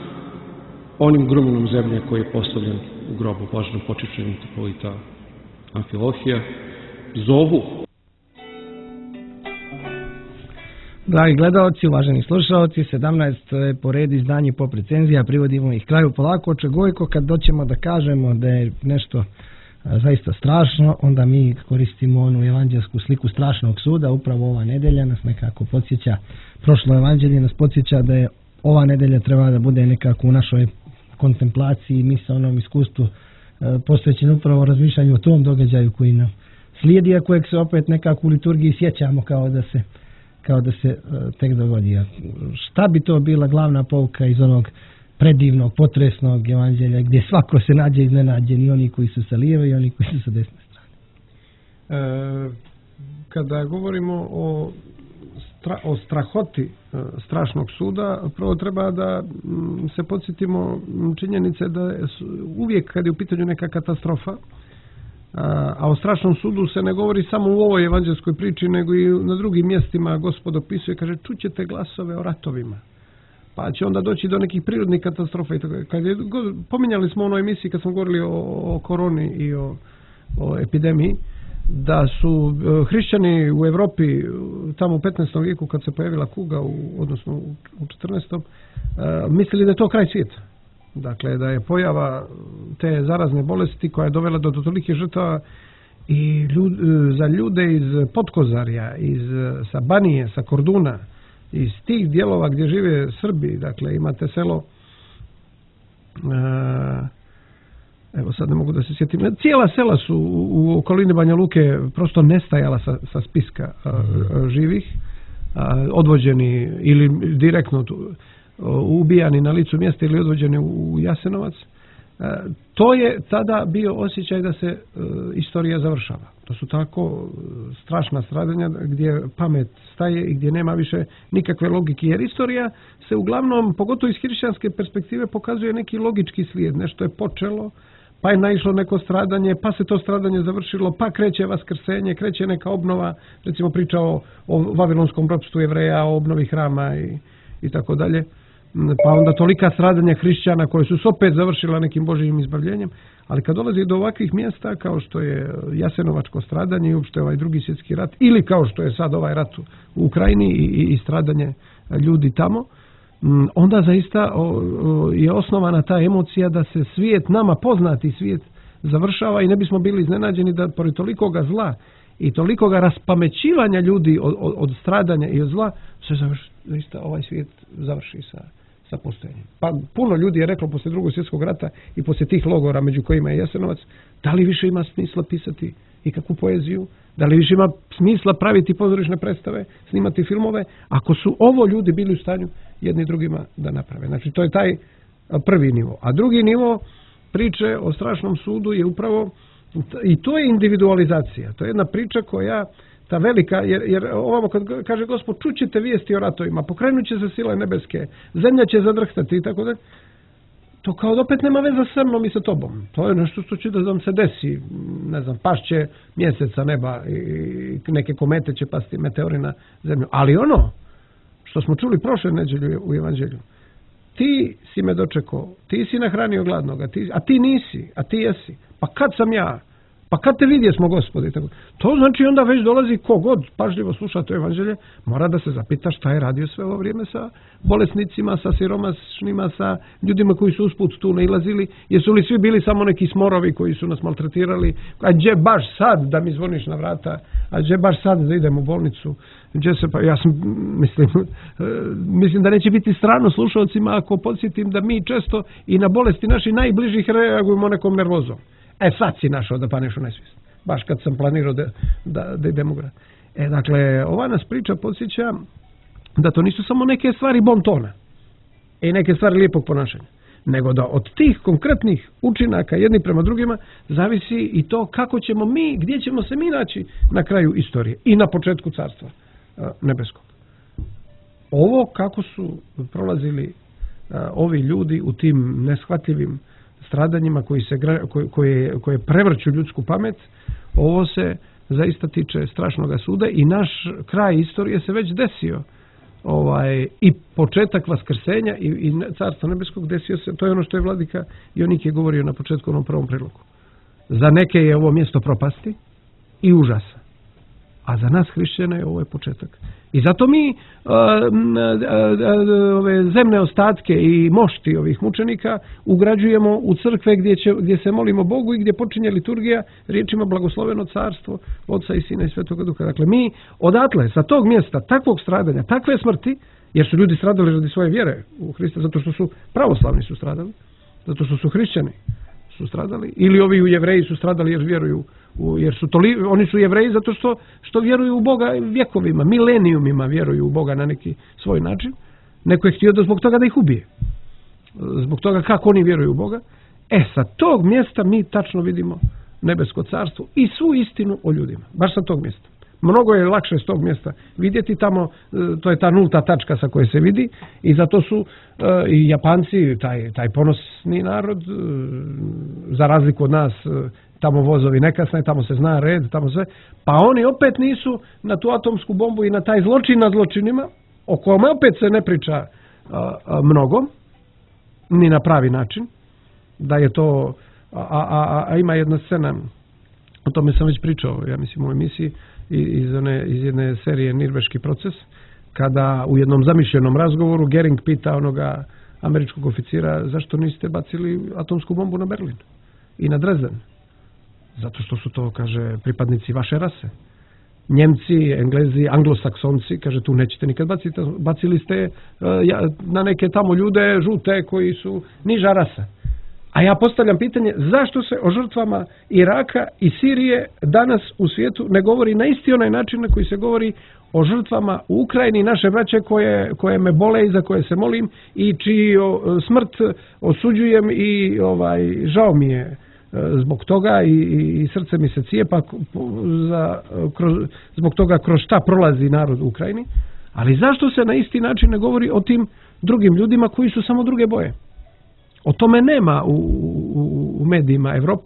Speaker 7: onim grumenom zemlje koji je postavljen u grobu blaženo počivšenog mitropolita Amfilohija zovu.
Speaker 2: Dragi gledalci, uvaženi slušalci, sedamnaest po red izdanje pop recenzija, privodimo ih kraju polako. Oče Gojko, kad doćemo da kažemo da je nešto zaista strašno, onda mi koristimo onu evanđelsku sliku strašnog suda. Upravo ova nedelja nas nekako podsjeća, prošlo evanđelje nas podsjeća da je ova nedelja treba da bude nekako u našoj kontemplaciji, misaonom iskustvu posvećen upravo razmišljanju o tom događaju koji nam slijedi, a kojeg se opet nekako u liturgiji sjećamo kao da se kao da se tek dogodi. Šta bi to bila glavna pouka iz onog predivnog, potresnog evanđelja gdje svako se nađe iznenađen, i oni koji su sa lijeve i oni koji su sa desne strane?
Speaker 1: E, kada govorimo o, stra, o strahoti e, strašnog suda, prvo treba da m, se podsjetimo činjenice da su, uvijek kad je u pitanju neka katastrofa, a, a o strašnom sudu se ne govori samo u ovoj evanđelskoj priči, nego i na drugim mjestima. Gospod opisuje, kaže, čućete glasove o ratovima, pa će onda doći do nekih prirodnih katastrofa. Kad je, pominjali smo u onoj emisiji kad smo govorili o, o koroni i o, o epidemiji, da su hrišćani u Europi tamo u petnaestom vijeku kad se pojavila kuga, u, odnosno u četrnaestom mislili da je to kraj svijeta. Dakle, da je pojava te zarazne bolesti koja je dovela do tolike žrtava i ljud, za ljude iz Podkozarja, iz sa Banije, sa Korduna, iz tih dijelova gdje žive Srbi. Dakle, imate selo, evo sad ne mogu da se sjetim, cijela sela su u okolini Banja Luke prosto nestajala sa, sa spiska živih, odvođeni ili direktno ubijani na licu mjesta ili odvođeni u Jasenovac. To je tada bio osjećaj da se istorija završava. To su tako strašna stradanja gdje pamet staje i gdje nema više nikakve logike. Jer istorija se uglavnom, pogotovo iz hrišćanske perspektive, pokazuje neki logički slijed. Nešto je počelo, pa je naišlo neko stradanje, pa se to stradanje završilo, pa kreće vaskrsenje, kreće neka obnova, recimo priča o, o vavilonskom ropstvu Jevreja, o obnovi hrama i, i tako dalje. Pa onda tolika stradanja hrišćana koje su se opet završila nekim Božjim izbavljenjem. Ali kad dolazi do ovakvih mjesta kao što je Jasenovačko stradanje i uopšte ovaj drugi svjetski rat, ili kao što je sad ovaj rat u Ukrajini i, i stradanje ljudi tamo, onda zaista je osnovana ta emocija da se svijet, nama poznati svijet, završava i ne bismo bili iznenađeni da pored tolikoga zla i tolikoga raspamećivanja ljudi od, od, od stradanja i od zla se završi, zaista ovaj svijet završi sa, sa postojanjem. Pa puno ljudi je reklo poslije drugog svjetskog rata i poslije tih logora među kojima je Jasenovac, da li više ima smisla pisati ikakvu poeziju, da li više ima smisla praviti pozorišne predstave, snimati filmove, ako su ovo ljudi bili u stanju jedni drugima da naprave. Znači to je taj prvi nivo. A drugi nivo priče o strašnom sudu je upravo, i to je individualizacija. To je jedna priča koja, ta velika, jer, jer ovamo kad kaže Gospod, čućete vijesti o ratovima, pokrenut će se sile nebeske, zemlja će zadrhtati i tako dalje. To kao da opet nema veze sa mnom i sa tobom. To je nešto što će da nam se desi. Ne znam, pašće mjeseca neba i neke komete će pasti, meteori na zemlju. Ali ono što smo čuli prošle nedjelje u Evanđelju, ti si me dočekao, ti si nahranio gladnoga, ti, a ti nisi, a ti jesi. Pa kad sam ja? Pa kad te vidje smo, Gospode? To znači onda već dolazi kogod pažljivo sluša to Evanđelje, mora da se zapita šta je radio sve ovo vrijeme sa bolesnicima, sa siromašnima, sa ljudima koji su usput tu nailazili. Jesu li svi bili samo neki smorovi koji su nas maltretirali? A gdje baš sad da mi zvoniš na vrata? A gdje baš sad da idem u bolnicu? Gdje se pa, ja sam, mislim, mislim da neće biti strano slušalcima ako podsjetim da mi često i na bolesti naših najbližih reagujemo nekom nervozom. E sad si našao da paneš u nesvijest. Baš kad sam planirao da, da, da idem u grad. E, dakle, ova nas priča podsjeća da to nisu samo neke stvari bon tona i neke stvari lijepog ponašanja, nego da od tih konkretnih učinaka jedni prema drugima zavisi i to kako ćemo mi, gdje ćemo se mi naći na kraju istorije i na početku carstva a, nebeskog. Ovo kako su prolazili a, ovi ljudi u tim neshvatljivim stradanjima koji se, koje, koje, koje prevrću ljudsku pamet, ovo se zaista tiče strašnog suda i naš kraj istorije se već desio. Ovaj, i početak vaskrsenja i, i carstva nebeskog desio se, to je ono što je vladika Jonik je govorio na početku onom prvom prilogu. Za neke je ovo mjesto propasti i užasa. A za nas hrišćane ovo je početak. I zato mi a, a, a, ove zemne ostatke i mošti ovih mučenika ugrađujemo u crkve gdje, će, gdje se molimo Bogu i gdje počinje liturgija riječima blagosloveno carstvo Oca i Sina i Svetoga Duha. Dakle, mi odatle, sa tog mjesta, takvog stradanja, takve smrti, jer su ljudi stradali radi svoje vjere u Hrista, zato što su pravoslavni su stradali, zato što su hrišćani su stradali, ili ovi u Jevreji su stradali jer vjeruju u, jer su toli, oni su Jevreji zato što, što vjeruju u Boga vjekovima, milenijumima vjeruju u Boga na neki svoj način. Neko je htio da zbog toga da ih ubije. Zbog toga kako oni vjeruju u Boga. E, sa tog mjesta mi tačno vidimo nebesko carstvo i svu istinu o ljudima. Baš sa tog mjesta. Mnogo je lakše s tog mjesta vidjeti tamo, to je ta nulta tačka sa koje se vidi i zato su uh, i Japanci, taj, taj ponosni narod, uh, za razliku od nas, uh, tamo vozovi ne kasne, tamo se zna red, tamo sve, pa oni opet nisu na tu atomsku bombu i na taj zločin nad zločinima, o kome opet se ne priča uh, uh, mnogo, ni na pravi način, da je to, a, a, a, a ima jedna scena, o tome sam već pričao, ja mislim u emisiji, iz, one, iz jedne serije Nirnberški proces, kada u jednom zamišljenom razgovoru Gering pita onoga američkog oficira zašto niste bacili atomsku bombu na Berlin i na Dresden. Zato što su to, kaže, pripadnici vaše rase. Njemci, Englezi, Anglosaksonci, kaže, tu nećete nikad baciti, bacili ste uh, na neke tamo ljude žute koji su niža rasa. A ja postavljam pitanje, zašto se o žrtvama Iraka i Sirije danas u svijetu ne govori na isti onaj način na koji se govori o žrtvama u Ukrajini, naše braće koje, koje me bole i za koje se molim i čiji smrt osuđujem i ovaj, žao mi je zbog toga i, i srce mi se cijepa za, kroz, zbog toga kroz šta prolazi narod u Ukrajini. Ali zašto se na isti način ne govori o tim drugim ljudima koji su samo druge boje? O tome nema u, u, u medijima Europe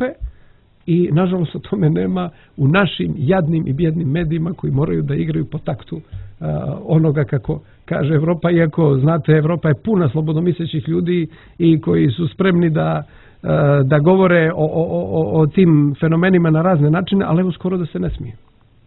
Speaker 1: i nažalost o tome nema u našim jadnim i bjednim medijima koji moraju da igraju po taktu uh, onoga kako kaže Europa, iako znate Europa je puna slobodnomislećih ljudi i koji su spremni da, uh, da govore o, o, o, o tim fenomenima na razne načine, ali evo skoro da se ne smije.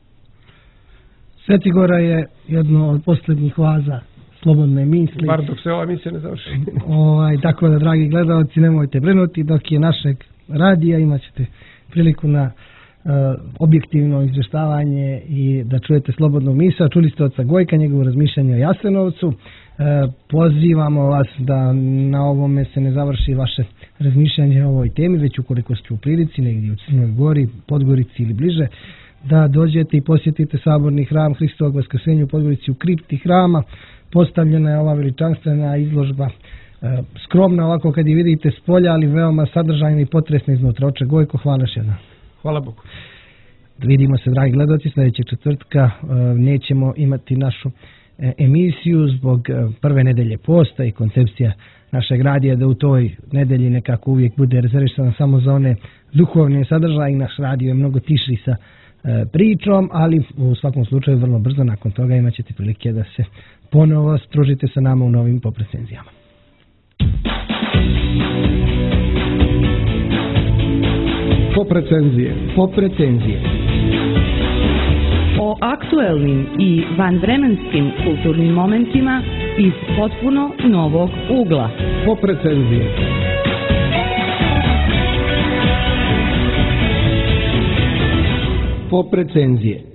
Speaker 2: Sveti Gora je jedno od posljednjih vaza slobodne misli.
Speaker 1: Bar dok se ova misija ne završi.
Speaker 2: Ovaj, tako da, dragi gledalci, nemojte brinuti, dok je našeg radija imat ćete priliku na uh, objektivno izvještavanje i da čujete slobodnu misao. Čuli ste oca Gojka, njegovo razmišljanje o Jasenovcu. Uh, pozivamo vas da na ovome se ne završi vaše razmišljanje o ovoj temi, već ukoliko ste u prilici, negdje u Crnoj Gori, Podgorici ili bliže, da dođete i posjetite saborni hram Hristovog Vaskrsenja u Podgorici u kripti hrama. Postavljena je ova veličanstvena izložba, e, skromna ovako kad je vidite s polja, ali veoma sadržajna i potresna iznutra. Oče Gojko, hvala još jednom.
Speaker 1: Hvala Bogu.
Speaker 2: Vidimo se, dragi gledalci, sljedećeg četvrtka e, nećemo imati našu e, emisiju zbog e, prve nedelje posta i koncepcija našeg radija da u toj nedelji nekako uvijek bude rezervisana samo za one duhovne sadržaje i naš radio je mnogo tiši sa e, pričom, ali u svakom slučaju vrlo brzo nakon toga imat ćete prilike da se ponovo stružite sa nama u novim poprecenzijama.
Speaker 1: Poprecenzije. Poprecenzije.
Speaker 3: O aktuelnim i vanvremenskim kulturnim momentima iz potpuno novog ugla.
Speaker 1: Poprecenzije. Poprecenzije.